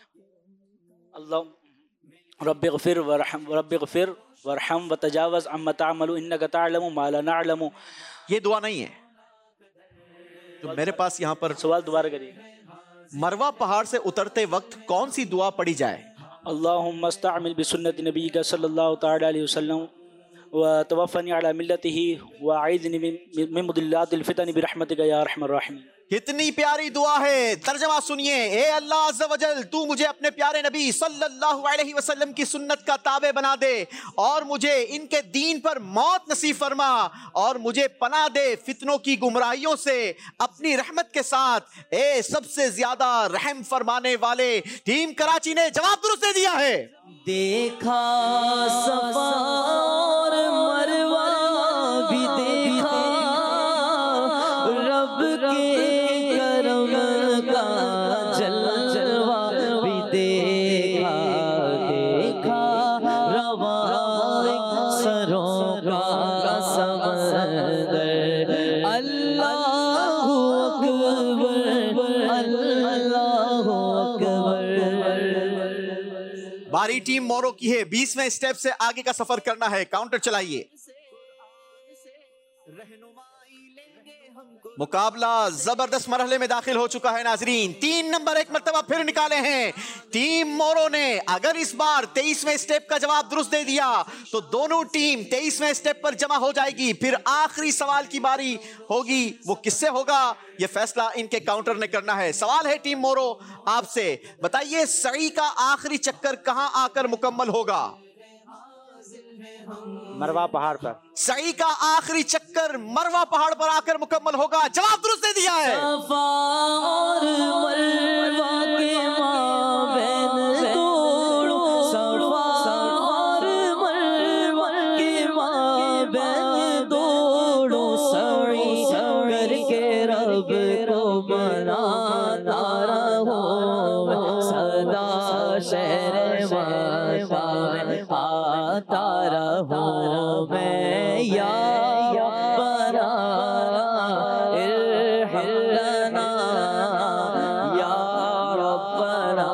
अल्लाह रब्बिग़फिर वरहम वतजावज़ अम्मा तामलू इन्नका तअलमु मा ला नअलमु। ये दुआ नहीं है। तो मेरे पास यहाँ पर सवाल दोबारा करिए। मरवा पहाड़ से उतरते वक्त कौन सी दुआ पढ़ी जाए? अल्लाहुम्मा इस्तअमिल बिसुन्नति नबीका सल्लल्लाहु तआला अलैहि वसल्लम व तवफ़्फ़नी अला मिल्लतिही व अईदनी मिन मुदिल्लातिल फितन बिरहमतिका या अरहमर राहिमीन। कितनी प्यारी दुआ है। तर्जमा सुनिए। ए अल्लाह अज़्ज़ व जल, तू मुझे अपने प्यारे नबी सल्लल्लाहु अलैहि वसल्लम की सुन्नत का ताबे बना दे और मुझे इनके दीन पर मौत नसीब फरमा और मुझे पनाह दे फितनों की गुमराहियों से अपनी रहमत के साथ। ए सबसे ज्यादा रहम फरमाने वाले। टीम कराची ने जवाब दुरुस्त दे दिया है। देखा सफा और मरवा भी देखा, रब के करम का जलवा भी देखा। देखा रवा सरों का समंदर। अल्लाहु अकबर, अल्लाहु अकबर। बारी टीम मोरो की है। 20वें स्टेप से आगे का सफर करना है। काउंटर चलाइए। मुकाबला जबरदस्त मरहले में दाखिल हो चुका है नाजरीन। 3 नंबर एक मर्तबा फिर निकाले हैं टीम मोरो ने। अगर इस बार 23वें स्टेप का जवाब दुरुस्त दे दिया तो दोनों टीम 23वें स्टेप पर जमा हो जाएगी। फिर आखिरी सवाल की बारी होगी। वो किससे होगा ये फैसला इनके काउंटर ने करना है। सवाल है टीम मोरो आपसे, बताइए सई का आखिरी चक्कर कहां आकर मुकम्मल होगा? मरवा पहाड़ पर। सई का आखिरी चक्कर मरवा पहाड़ पर आकर मुकम्मल होगा। जवाब दुरुस्त दे दिया है। सफा और मरवा के माबैन दौड़ो, सफा और मरवा के माबैन दौड़ो। सई करके रब को मनाता रहो, सदा शहर मक्का में आता रहो। मैं या रब्बना इरहम लना, या रब्बना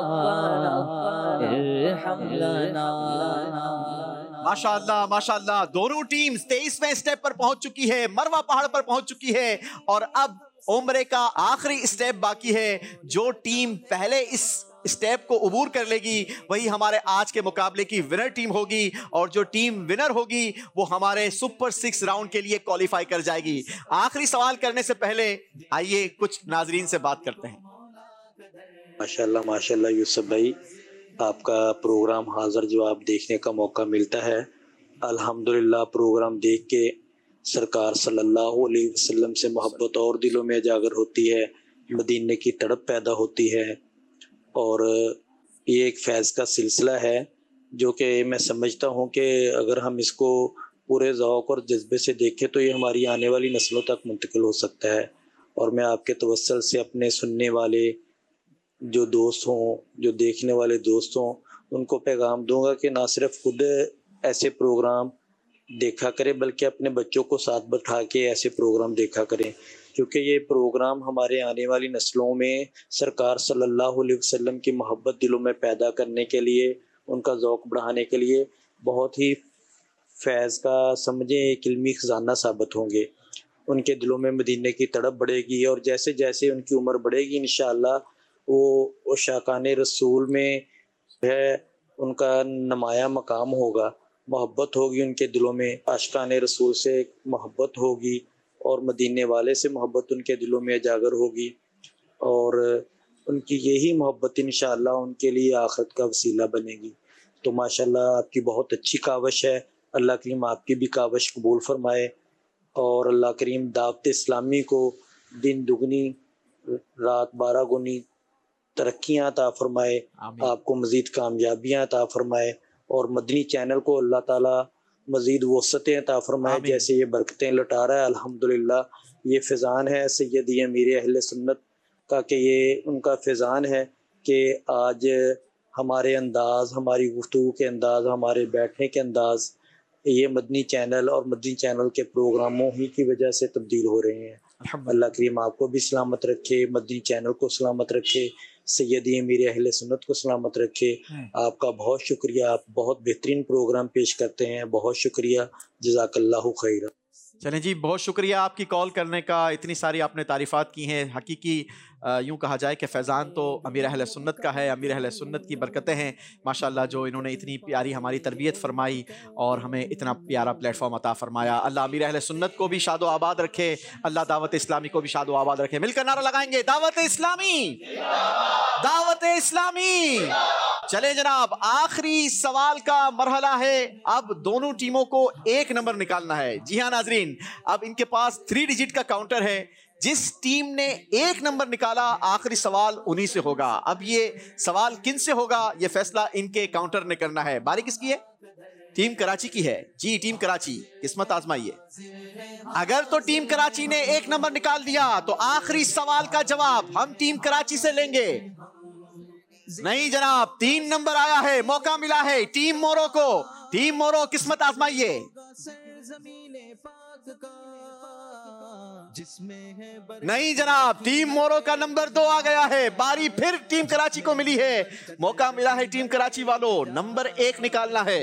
इरहम लना। माशाअल्लाह माशाअल्लाह। दोनों टीम्स 23वें स्टेप पर पहुंच चुकी है, मरवा पहाड़ पर पहुंच चुकी है और अब उम्रे का आखिरी स्टेप बाकी है। जो टीम पहले इस स्टेप को अबूर कर लेगी वही हमारे आज के मुकाबले की विनर टीम होगी और जो टीम विनर होगी वो हमारे सुपर 6 राउंड के लिए क्वालिफाई कर जाएगी। आखिरी सवाल करने से पहले आइए कुछ नाजरीन से बात करते हैं। माशाल्लाह माशाल्लाह यूसुफ भाई, आपका प्रोग्राम हाजिर जवाब देखने का मौका मिलता है। अल्हम्दुलिल्लाह प्रोग्राम देख के सरकार सल्लल्लाहु अलैहि वसल्लम से मोहब्बत और दिलों में उजागर होती है, मदीने की तड़प पैदा होती है और ये एक फैज़ का सिलसिला है जो कि मैं समझता हूँ कि अगर हम इसको पूरे ज़ौक़ और जज्बे से देखें तो ये हमारी आने वाली नस्लों तक मुंतकिल हो सकता है। और मैं आपके तवस्सुल से अपने सुनने वाले जो दोस्त हों, जो देखने वाले दोस्त हों, उनको पैगाम दूंगा कि ना सिर्फ खुद ऐसे प्रोग्राम देखा करें बल्कि अपने बच्चों को साथ बैठा के ऐसे प्रोग्राम देखा करें, क्योंकि ये प्रोग्राम हमारे आने वाली नस्लों में सरकार सल्लल्लाहु अलैहि वसल्लम की मोहब्बत दिलों में पैदा करने के लिए, उनका ज़ौक़ बढ़ाने के लिए बहुत ही फैज़ का समझें एक इल्मी ख़जाना साबित होंगे। उनके दिलों में मदीने की तड़प बढ़ेगी और जैसे जैसे उनकी उम्र बढ़ेगी इंशाअल्लाह वो शाकाने रसूल में है उनका नुमाया मकाम होगा, मोहब्बत होगी उनके दिलों में, आशिकाने रसूल से मोहब्बत होगी और मदीने वाले से मोहब्बत उनके दिलों में उजागर होगी और उनकी यही मोहब्बत इंशाअल्लाह उनके लिए आखिरत का वसीला बनेगी। तो माशाल्लाह आपकी बहुत अच्छी कावश है, अल्लाह करीम आपकी भी कावश कबूल फरमाए और अल्लाह करीम दावत इस्लामी को दिन दुगनी रात 12 गुनी तरक्कियाँ अता फरमाए, आपको मज़ीद कामयाबियाँ अता फरमाए और मदनी चैनल को अल्लाह ताला मज़ीद वसअतें अता फरमाए। जैसे ये बरकतें लुटा रहा है अल्हम्दुलिल्लाह, ये फ़ैज़ान है सैयदी अमीर अहले सुन्नत का कि ये उनका फ़ैज़ान है कि आज हमारे अंदाज़, हमारी गुफ्तगू के अंदाज़, हमारे बैठने के अंदाज़ ये मदनी चैनल और मदनी चैनल के प्रोग्रामों ही की वजह से तब्दील हो रहे हैं। अल्लाह करीम आपको भी सलामत रखे, मदनी चैनल को सलामत रखे, सैयदी अमीर अहले सुन्नत को सलामत रखे। आपका बहुत शुक्रिया, आप बहुत बेहतरीन प्रोग्राम पेश करते हैं, बहुत शुक्रिया, जज़ाकल्लाहु खैर। चलें जी, बहुत शुक्रिया आपकी कॉल करने का, इतनी सारी आपने तारीफ़ात की हैं। हकीकी यूँ कहा जाए कि फैज़ान तो अमीर अहले सुन्नत का है, अमीर अहले सुन्नत की बरकतें हैं माशाल्लाह, जो इन्होंने इतनी प्यारी हमारी तरबियत फरमाई और हमें इतना प्यारा प्लेटफॉर्म अता फरमाया। अल्लाह अमीर अहले सुन्नत को भी शादो आबाद रखे, अल्लाह दावत इस्लामी को भी शादो आबाद रखे। मिलकर नारा लगाएंगे, दावत इस्लामी, दावत इस्लामी। चले जनाब, आखिरी सवाल का मरहला है, अब दोनों टीमों को एक नंबर निकालना है। जी हाँ नाजरीन, अब इनके पास 3 डिजिट का काउंटर है, जिस टीम ने एक नंबर निकाला आखिरी सवाल उन्हीं से होगा। अब ये सवाल किन से होगा ये फैसला इनके काउंटर ने करना है। बारी किसकी है? टीम कराची की है जी, टीम कराची, किस्मत आजमाइए। अगर तो टीम कराची ने एक नंबर निकाल दिया तो आखिरी सवाल का जवाब हम टीम कराची से लेंगे। नहीं जनाब, 3 नंबर आया है, मौका मिला है टीम मोरो को। टीम मोरो, किस्मत आजमाइए। नहीं जनाब, टीम मोरो का नंबर 2 आ गया है, बारी फिर टीम कराची को मिली है। मौका मिला है टीम कराची वालों, नंबर 1 निकालना है।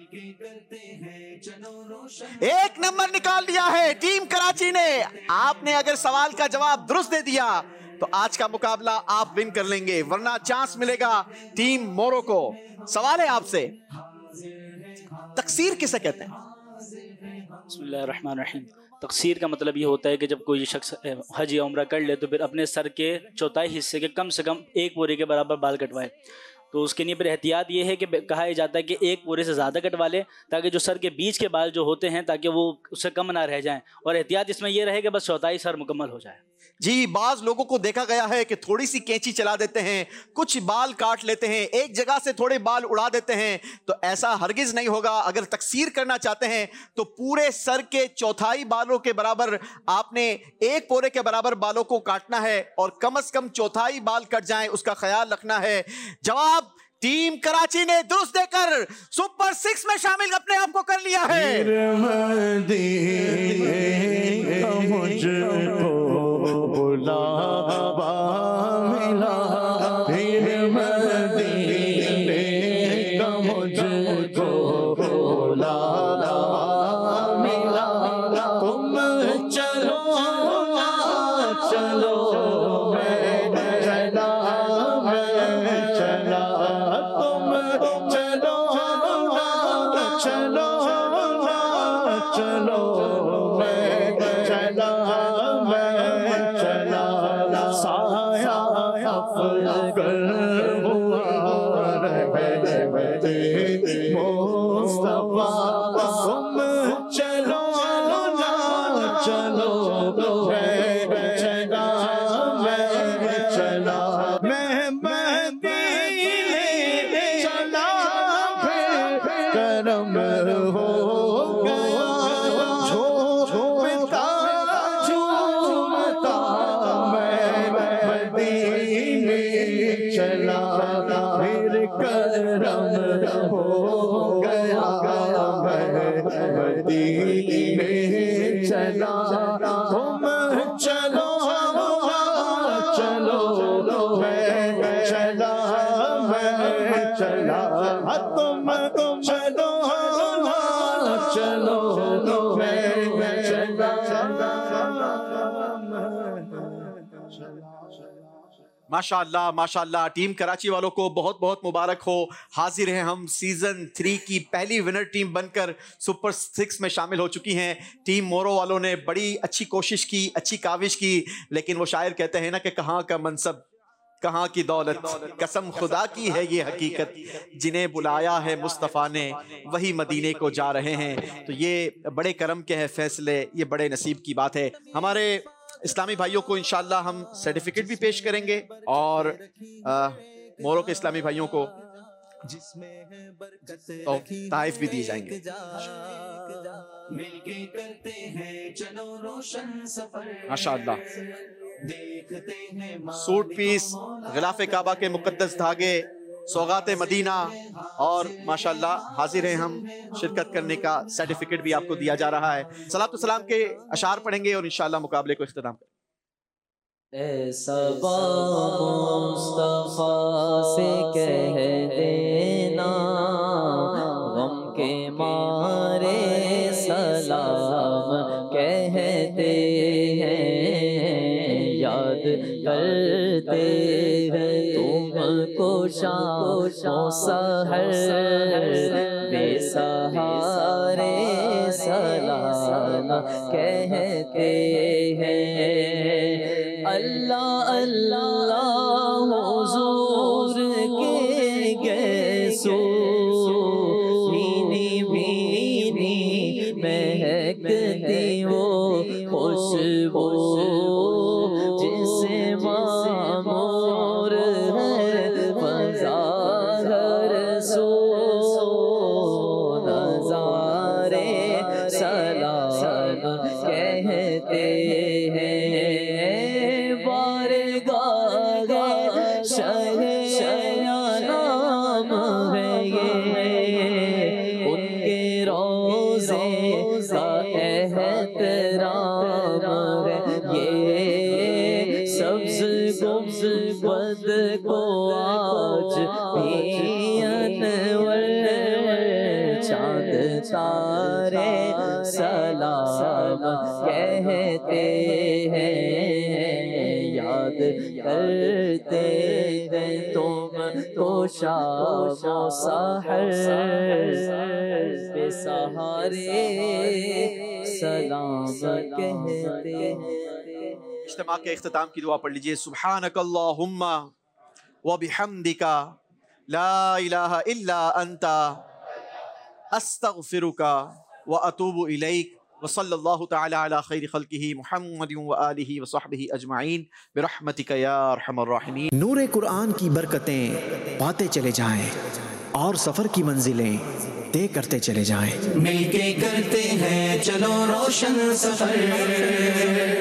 1 नंबर निकाल दिया है टीम कराची ने। आपने अगर सवाल का जवाब दुरुस्त दे दिया तो आज का मुकाबला आप विन कर लेंगे, वरना चांस मिलेगा टीम मोरो को। सवाल है आपसे, तकसीर किसे कहते हैं? बिस्मिल्लाहिर्रहमानिर्रहीम। तकसीर का मतलब ये होता है कि जब कोई शख्स हज या उम्रा कर ले तो फिर अपने सर के चौथाई हिस्से के कम से कम 1 बोरे के बराबर बाल कटवाए। तो उसके लिए फिर एहतियात ये है कि कहा जाता है कि 1 बोरे से ज़्यादा कटवा ले, ताकि जो सर के बीच के बाल जो होते हैं ताकि वो उससे कम ना रह जाएं। और एहतियात इसमें यह रहे कि बस चौथाई सर मुकम्मल हो जाए। जी, बाज लोगों को देखा गया है कि थोड़ी सी कैंची चला देते हैं, कुछ बाल काट लेते हैं, एक जगह से थोड़े बाल उड़ा देते हैं। तो ऐसा हरगिज नहीं होगा। अगर तकसीर करना चाहते हैं तो पूरे सर के चौथाई बालों के बराबर आपने 1 बोरे के बराबर बालों को काटना है और कम से कम चौथाई बाल कट जाएं, उसका ख्याल रखना है। जवाब टीम कराची ने दुरुस्त देकर सुपर 6 में शामिल अपने आप को कर लिया है। बुलावा मिला फिर मदीने का मुझको बुलावा मिला। तुम चलो चलो मैं चला, मैं चला, तुम चलो चलो चलो मैं चला, चलो चलो माशाअल्लाह माशाअल्लाह। टीम कराची वालों को बहुत बहुत मुबारक हो। हाजिर हैं हम सीजन 3 की पहली विनर टीम बनकर सुपर 6 में शामिल हो चुकी हैं। टीम मोरो वालों ने बड़ी अच्छी कोशिश की, अच्छी काविश की, लेकिन वो शायर कहते हैं ना कि कहाँ का मनसब कहाँ की दौलत, कसम खुदा की है ये हकीकत, जिन्हें बुलाया है मुस्तफ़ा ने वही मदीने को जा रहे हैं। तो ये बड़े करम के हैं फैसले, ये बड़े नसीब की बात है। हमारे इस्लामी भाइयों को इंशाल्लाह हम सर्टिफिकेट भी पेश करेंगे और मोरो के इस्लामी भाइयों को तो ताइफ भी दिए जाएंगे। माशाअल्लाह। सूट पीस, गिलाफ काबा के मुकद्दस धागे, सौगात मदीना और माशाअल्लाह हाजिर हैं हम शिरकत करने का सर्टिफिकेट भी आपको दिया जा रहा है। सलात व सलाम के अशार पढ़ेंगे और इंशाअल्लाह मुकाबले को इख्तिताम करेंगे। मुस्तफा से कह देना गम के मारे सलाम कहते हैं, याद करते हैं तुमको शाम सहर बेसहारे सलाम कहते हैं। अल्लाह अल्लाह हुजूर के गैसो भीनी भीनी महकती वो खुशबू, जिसे मामूर है फज़ाहर सो नज़ारे सलाम कहते हैं। नाम है ये उनके रोज़े का एहतराम है, ये सब्ज़ गुंबद को आज भी अनवर चाँद तारे सलाम कहते हैं, याद करते हैं तुमको शाम सहर बेसहारे सलाम कहते हैं। इज्तिमा के इख्तिताम की दुआ पढ़ लीजिए। सुब्हानकल्लाहुम्मा व बिहम्दिका ला इलाहा इल्ला अंता अस्तगफिरुका व अतूबु इलैक व सल्लल्लाहु तआला अला खैरि खल्किही मुहम्मदिन व आलिही व सहबिही अजमाइन बिरहमतिका या अरहमर राहिमीन। नूर कुरान की बरकतें पाते चले जाएं और सफ़र की मंजिलें तय करते चले जाएं। मिलके करते हैं चलो रोशन सफर,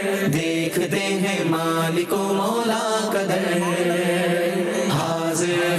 देखते हैं मालिको मौला कदर, हाजिर